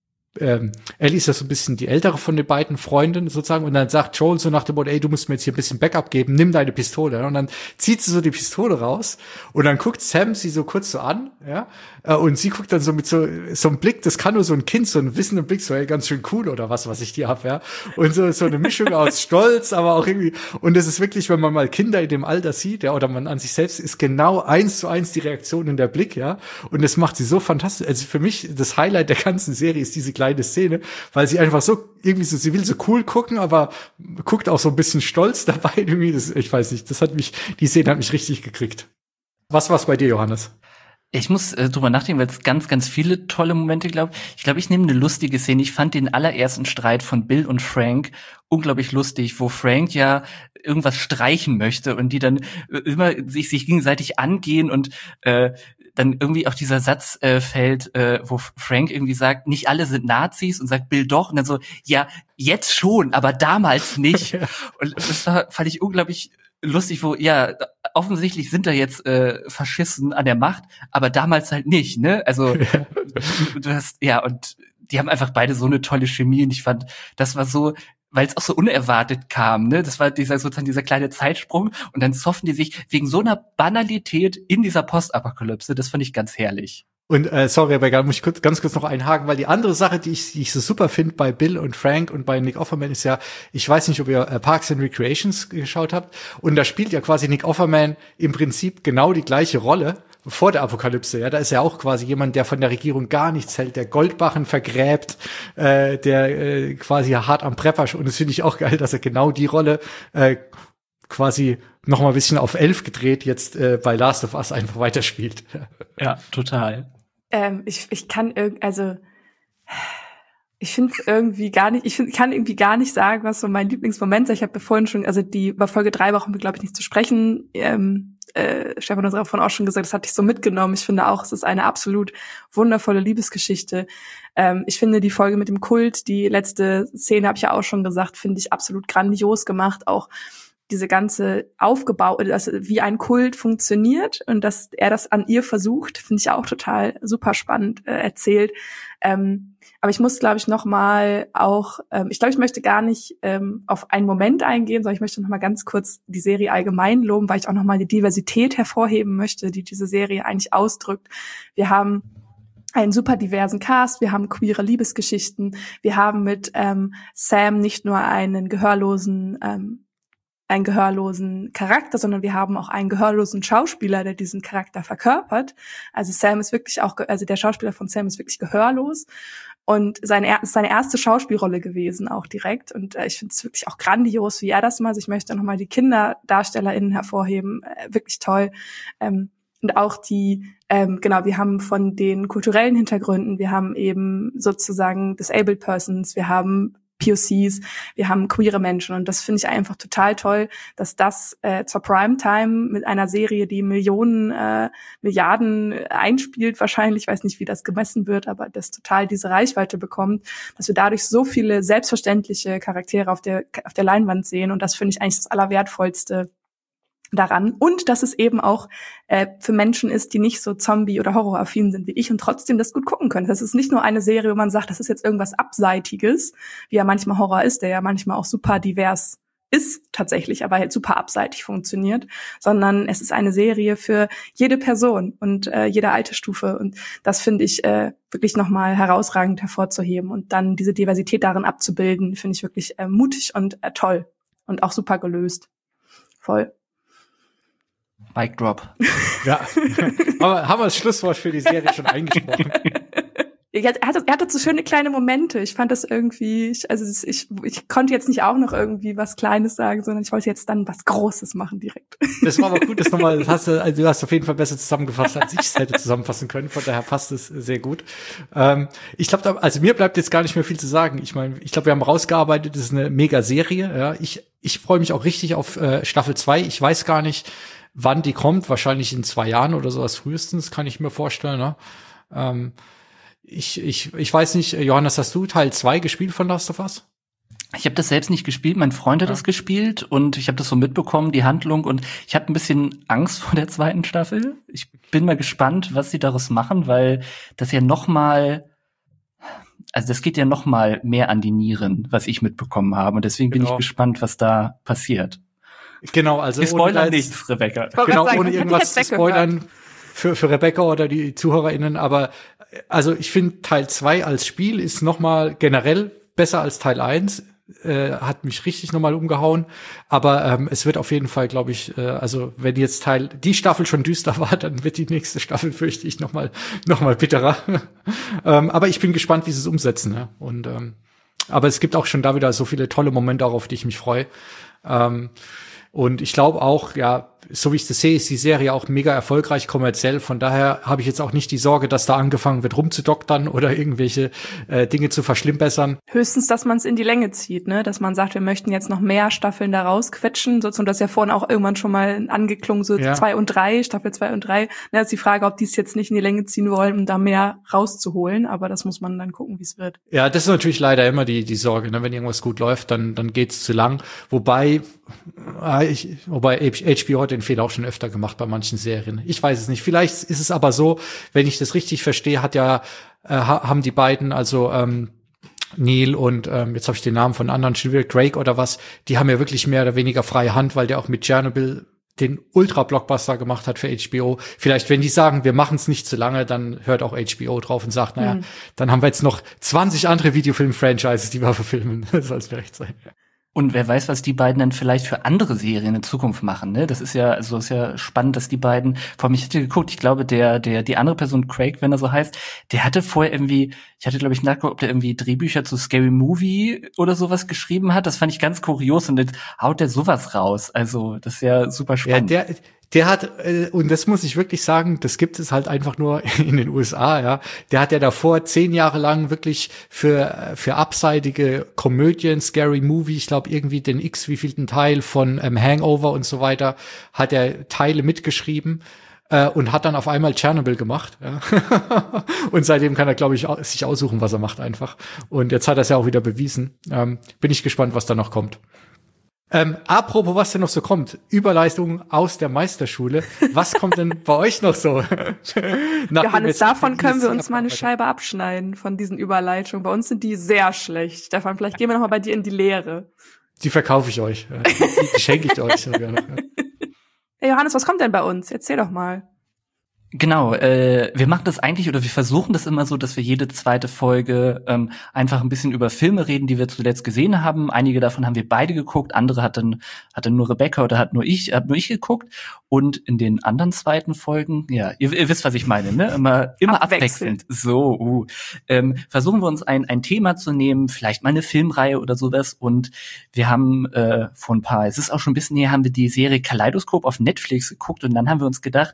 Ähm, Ellie ist ja so ein bisschen die ältere von den beiden Freundinnen sozusagen und dann sagt Joel so nach dem Motto, ey, du musst mir jetzt hier ein bisschen Backup geben, nimm deine Pistole. Und dann zieht sie so die Pistole raus und dann guckt Sam sie so kurz so an, ja, und sie guckt dann so mit so so einem Blick, das kann nur so ein Kind, so einen wissenden Blick, so, ey, ganz schön cool oder was, was ich dir hab, ja. Und so so eine Mischung aus Stolz, aber auch irgendwie, und das ist wirklich, wenn man mal Kinder in dem Alter sieht, ja, oder man an sich selbst, ist genau eins zu eins die Reaktion in der Blick, ja. Und das macht sie so fantastisch. Also für mich, das Highlight der ganzen Serie ist diese kleine Szene, weil sie einfach so irgendwie so, sie will so cool gucken, aber guckt auch so ein bisschen stolz dabei irgendwie. Das, ich weiß nicht, das hat mich, die Szene hat mich richtig gekriegt. Was war's bei dir, Johannes? Ich muss äh, drüber nachdenken, weil es ganz, ganz viele tolle Momente, glaube ich. Ich glaube, ich nehme eine lustige Szene. Ich fand den allerersten Streit von Bill und Frank unglaublich lustig, wo Frank ja irgendwas streichen möchte und die dann immer sich, sich gegenseitig angehen und äh, dann irgendwie auch dieser Satz äh, fällt, äh, wo Frank irgendwie sagt, nicht alle sind Nazis und sagt Bill doch und dann so, ja, jetzt schon, aber damals nicht. Und das war, fand ich unglaublich lustig, wo, ja, offensichtlich sind da jetzt äh, Faschisten an der Macht, aber damals halt nicht, ne? Also, ja. du hast, ja, und die haben einfach beide so eine tolle Chemie und ich fand, das war so, weil es auch so unerwartet kam, ne? Das war dieser sozusagen dieser kleine Zeitsprung und dann zoffen die sich wegen so einer Banalität in dieser Postapokalypse. Das fand ich ganz herrlich. Und äh, sorry, aber muss ich kurz, ganz kurz noch einhaken, weil die andere Sache, die ich, die ich so super finde bei Bill und Frank und bei Nick Offerman ist ja, ich weiß nicht, ob ihr äh, Parks and Recreations geschaut habt, und da spielt ja quasi Nick Offerman im Prinzip genau die gleiche Rolle vor der Apokalypse. Ja, da ist er auch quasi jemand, der von der Regierung gar nichts hält, der Goldbarren vergräbt, äh, der äh, quasi hart am Prepper. Und das finde ich auch geil, dass er genau die Rolle äh, quasi noch mal ein bisschen auf elf gedreht jetzt äh, bei Last of Us einfach weiterspielt. Ja, total. Ähm, ich, ich kann irgendwie, also ich finde irgendwie gar nicht, ich find, kann irgendwie gar nicht sagen, was so mein Lieblingsmoment ist. Ich habe vorhin schon, also die über Folge drei brauchen wir, glaube ich, nicht zu sprechen. Ähm, äh, Stefan hat davon auch schon gesagt, das hatte ich so mitgenommen. Ich finde auch, es ist eine absolut wundervolle Liebesgeschichte. Ähm, ich finde die Folge mit dem Kult, die letzte Szene, habe ich ja auch schon gesagt, finde ich absolut grandios gemacht. Auch diese ganze aufgebaut, also wie ein Kult funktioniert und dass er das an ihr versucht, finde ich auch total super spannend äh, erzählt. Ähm, aber ich muss, glaube ich, noch mal auch, ähm, ich glaube, ich möchte gar nicht ähm, auf einen Moment eingehen, sondern ich möchte noch mal ganz kurz die Serie allgemein loben, weil ich auch noch mal die Diversität hervorheben möchte, die diese Serie eigentlich ausdrückt. Wir haben einen super diversen Cast, wir haben queere Liebesgeschichten, wir haben mit ähm, Sam nicht nur einen gehörlosen ähm, einen gehörlosen Charakter, sondern wir haben auch einen gehörlosen Schauspieler, der diesen Charakter verkörpert. Also Sam ist wirklich auch, also der Schauspieler von Sam ist wirklich gehörlos und seine, ist seine erste Schauspielrolle gewesen auch direkt und äh, ich finde es wirklich auch grandios, wie er das macht. Also ich möchte nochmal die KinderdarstellerInnen hervorheben, äh, wirklich toll. Ähm, und auch die, ähm, genau, wir haben von den kulturellen Hintergründen, wir haben eben sozusagen Disabled Persons, wir haben P O Cs, wir haben queere Menschen und das finde ich einfach total toll, dass das äh, zur Primetime mit einer Serie, die Millionen, äh, Milliarden einspielt, wahrscheinlich, ich weiß nicht, wie das gemessen wird, aber das total diese Reichweite bekommt, dass wir dadurch so viele selbstverständliche Charaktere auf der auf der Leinwand sehen und das finde ich eigentlich das Allerwertvollste daran und dass es eben auch äh, für Menschen ist, die nicht so Zombie- oder Horroraffin sind wie ich und trotzdem das gut gucken können. Das ist nicht nur eine Serie, wo man sagt, das ist jetzt irgendwas Abseitiges, wie ja manchmal Horror ist, der ja manchmal auch super divers ist tatsächlich, aber halt super abseitig funktioniert, sondern es ist eine Serie für jede Person und äh, jede Altersstufe und das finde ich äh, wirklich nochmal herausragend hervorzuheben und dann diese Diversität darin abzubilden, finde ich wirklich äh, mutig und äh, toll und auch super gelöst. Voll. Mic drop. Ja, aber haben wir das Schlusswort für die Serie schon eingesprochen. Er hatte, er hatte so schöne kleine Momente. Ich fand das irgendwie, ich, also ich, ich konnte jetzt nicht auch noch irgendwie was Kleines sagen, sondern ich wollte jetzt dann was Großes machen direkt. Das war aber gut, das nochmal, das hast du, also du hast auf jeden Fall besser zusammengefasst, als ich es hätte zusammenfassen können. Von daher passt es sehr gut. Ähm, ich glaube, also mir bleibt jetzt gar nicht mehr viel zu sagen. Ich meine, ich glaube, wir haben rausgearbeitet, das ist eine Mega-Serie. Ja, ich, ich freue mich auch richtig auf äh, Staffel zwei. Ich weiß gar nicht, wann die kommt. Wahrscheinlich in zwei Jahren oder sowas frühestens, kann ich mir vorstellen. Ne? Ähm, Ich, ich, ich weiß nicht, Johannes, hast du Teil zwei gespielt von Last of Us? Ich habe das selbst nicht gespielt, mein Freund hat ja. das gespielt und ich habe das so mitbekommen, die Handlung, und ich habe ein bisschen Angst vor der zweiten Staffel. Ich bin mal gespannt, was sie daraus machen, weil das ja noch mal, also das geht ja noch mal mehr an die Nieren, was ich mitbekommen habe, und deswegen genau. bin ich gespannt, was da passiert. Genau, also wir spoilern nichts, Rebecca. Genau, sagen, ohne irgendwas zu spoilern für, für Rebecca oder die ZuhörerInnen, aber also ich finde, Teil zwei als Spiel ist noch mal generell besser als Teil eins, äh, hat mich richtig noch mal umgehauen, aber ähm, es wird auf jeden Fall, glaube ich, äh, also wenn jetzt Teil die Staffel schon düster war, dann wird die nächste Staffel, fürchte ich, noch mal noch mal bitterer. ähm, aber ich bin gespannt, wie sie es umsetzen. Ja? Und ähm, aber es gibt auch schon da wieder so viele tolle Momente, auf die ich mich freue. Ähm, Und ich glaube auch, ja, so wie ich das sehe, ist die Serie auch mega erfolgreich kommerziell. Von daher habe ich jetzt auch nicht die Sorge, dass da angefangen wird rumzudoktern oder irgendwelche äh, Dinge zu verschlimmbessern. Höchstens, dass man es in die Länge zieht, ne? Dass man sagt, wir möchten jetzt noch mehr Staffeln da rausquetschen. So, und das ist ja vorhin auch irgendwann schon mal angeklungen, so ja. zwei und drei, Staffel zwei und drei. Da ist die Frage, ob die es jetzt nicht in die Länge ziehen wollen, um da mehr rauszuholen. Aber das muss man dann gucken, wie es wird. Ja, das ist natürlich leider immer die die Sorge, ne? Wenn irgendwas gut läuft, dann dann geht's zu lang. Wobei Ich, wobei H B O hat den Fehler auch schon öfter gemacht bei manchen Serien. Ich weiß es nicht. Vielleicht ist es aber so, wenn ich das richtig verstehe, hat ja äh, haben die beiden, also ähm, Neil und ähm, jetzt habe ich den Namen von anderen schon wieder, Craig oder was, die haben ja wirklich mehr oder weniger freie Hand, weil der auch mit Chernobyl den Ultra-Blockbuster gemacht hat für H B O. Vielleicht, wenn die sagen, wir machen es nicht zu lange, dann hört auch H B O drauf und sagt, naja, mhm. dann haben wir jetzt noch zwanzig andere Videofilm-Franchises, die wir verfilmen. Das soll es mir recht sein. Ja. Und wer weiß, was die beiden dann vielleicht für andere Serien in Zukunft machen, ne? Das ist ja, also ist ja spannend, dass die beiden, vor allem ich hatte geguckt, ich glaube, der, der, die andere Person, Craig, wenn er so heißt, der hatte vorher irgendwie, ich hatte, glaube ich, nachgeguckt, ob der irgendwie Drehbücher zu Scary Movie oder sowas geschrieben hat. Das fand ich ganz kurios, und jetzt haut der sowas raus. Also, das ist ja super spannend. Ja, der, der hat, äh, und das muss ich wirklich sagen, das gibt es halt einfach nur in den U S A, ja. Der hat ja davor zehn Jahre lang wirklich für für abseitige Komödien, Scary Movie, ich glaube irgendwie den x wievielten Teil von ähm, Hangover und so weiter, hat er Teile mitgeschrieben äh, und hat dann auf einmal Chernobyl gemacht. Ja. Und seitdem kann er, glaube ich, sich aussuchen, was er macht einfach. Und jetzt hat er es ja auch wieder bewiesen. Ähm, bin ich gespannt, was da noch kommt. Ähm, apropos, was denn noch so kommt, Überleistung aus der Meisterschule. Was kommt denn bei euch noch so? Johannes, davon können wir uns mal eine Scheibe abschneiden, von diesen Überleitungen. Bei uns sind die sehr schlecht. Stefan, vielleicht gehen wir noch mal bei dir in die Lehre. Die verkaufe ich euch. Die, die schenke ich euch sogar noch. Hey Johannes, was kommt denn bei uns? Erzähl doch mal. Genau, äh, wir machen das eigentlich, oder wir versuchen das immer so, dass wir jede zweite Folge ähm, einfach ein bisschen über Filme reden, die wir zuletzt gesehen haben. Einige davon haben wir beide geguckt, andere hat dann, hat dann nur Rebecca oder hat nur ich, hat nur ich geguckt. Und in den anderen zweiten Folgen, ja, ihr, ihr wisst, was ich meine, ne? Immer, immer abwechselnd. abwechselnd. So, uh. ähm, versuchen wir uns ein ein Thema zu nehmen, vielleicht mal eine Filmreihe oder sowas. Und wir haben äh, vor ein paar, es ist auch schon ein bisschen näher, haben wir die Serie Kaleidoskop auf Netflix geguckt, und dann haben wir uns gedacht,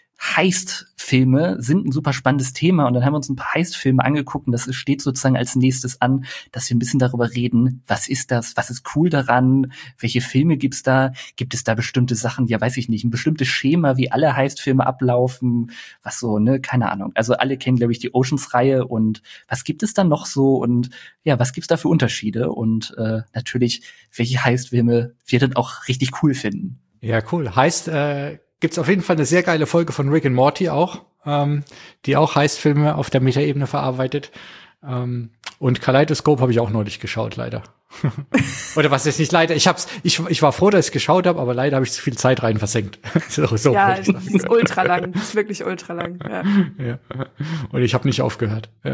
Heist-Filme sind ein super spannendes Thema, und dann haben wir uns ein paar Heist-Filme angeguckt, und das steht sozusagen als nächstes an, dass wir ein bisschen darüber reden, was ist das, was ist cool daran, welche Filme gibt's da, gibt es da bestimmte Sachen, ja, weiß ich nicht, ein bestimmtes Schema, wie alle Heist-Filme ablaufen, was so, ne, keine Ahnung. Also alle kennen, glaube ich, die Oceans-Reihe, und was gibt es da noch so, und ja, was gibt's da für Unterschiede, und äh, natürlich, welche Heist-Filme wir dann auch richtig cool finden. Ja, cool. Heißt, äh gibt's auf jeden Fall eine sehr geile Folge von Rick and Morty auch, ähm, die auch Heist-Filme auf der Metaebene verarbeitet. Ähm, und Kaleidoskop habe ich auch neulich geschaut, leider. Oder was ist nicht leider? Ich hab's, ich, ich war froh, dass ich geschaut habe, aber leider habe ich zu viel Zeit rein versenkt. so, so ja, das ist ultra lang, das ist wirklich ultra lang. Ja. Ja. Und ich habe nicht aufgehört. Ja.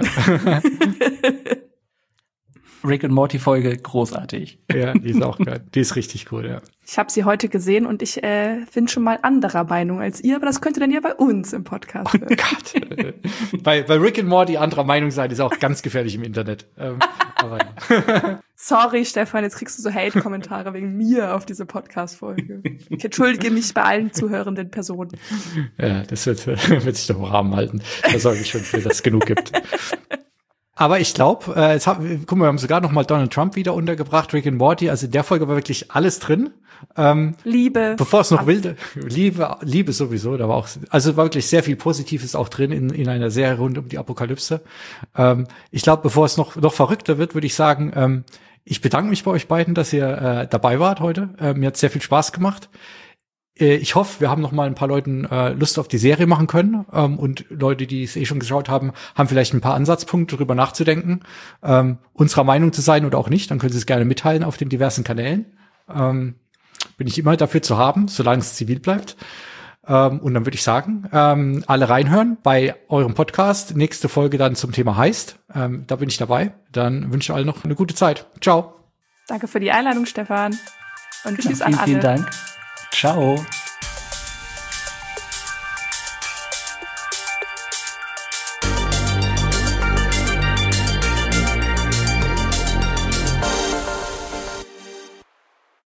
Rick and Morty Folge, großartig. Ja, die ist auch geil. Die ist richtig cool, ja. Ich habe sie heute gesehen und ich äh, bin schon mal anderer Meinung als ihr, aber das könnt ihr dann ja bei uns im Podcast hören. Oh Gott. bei, bei Rick and Morty anderer Meinung sein ist auch ganz gefährlich im Internet. Ähm, aber ja. Sorry, Stefan, jetzt kriegst du so Hate-Kommentare wegen mir auf diese Podcast-Folge. Ich entschuldige mich bei allen zuhörenden Personen. Ja, das wird, wird sich doch im Rahmen halten. Da sorge ich schon für, dass es genug gibt. Aber ich glaube, äh, jetzt haben, guck mal, wir haben sogar noch mal Donald Trump wieder untergebracht, Rick and Morty. Also in der Folge war wirklich alles drin. Ähm, Liebe. Bevor es noch wilde, Liebe, Liebe sowieso, da war auch, also war wirklich sehr viel Positives auch drin in, in einer Serie rund um die Apokalypse. Ähm, ich glaube, bevor es noch, noch verrückter wird, würde ich sagen, ähm, ich bedanke mich bei euch beiden, dass ihr äh, dabei wart heute. Äh, mir hat sehr viel Spaß gemacht. Ich hoffe, wir haben noch mal ein paar Leuten äh, Lust auf die Serie machen können ähm, und Leute, die es eh schon geschaut haben, haben vielleicht ein paar Ansatzpunkte, darüber nachzudenken, ähm, unserer Meinung zu sein oder auch nicht. Dann können Sie es gerne mitteilen auf den diversen Kanälen. Ähm, bin ich immer dafür zu haben, solange es zivil bleibt. Ähm, und dann würde ich sagen, ähm, alle reinhören bei eurem Podcast. Nächste Folge dann zum Thema Heist. Ähm, da bin ich dabei. Dann wünsche ich allen noch eine gute Zeit. Ciao. Danke für die Einladung, Stefan. Und tschüss ja, an vielen, alle. Vielen Dank. Ciao.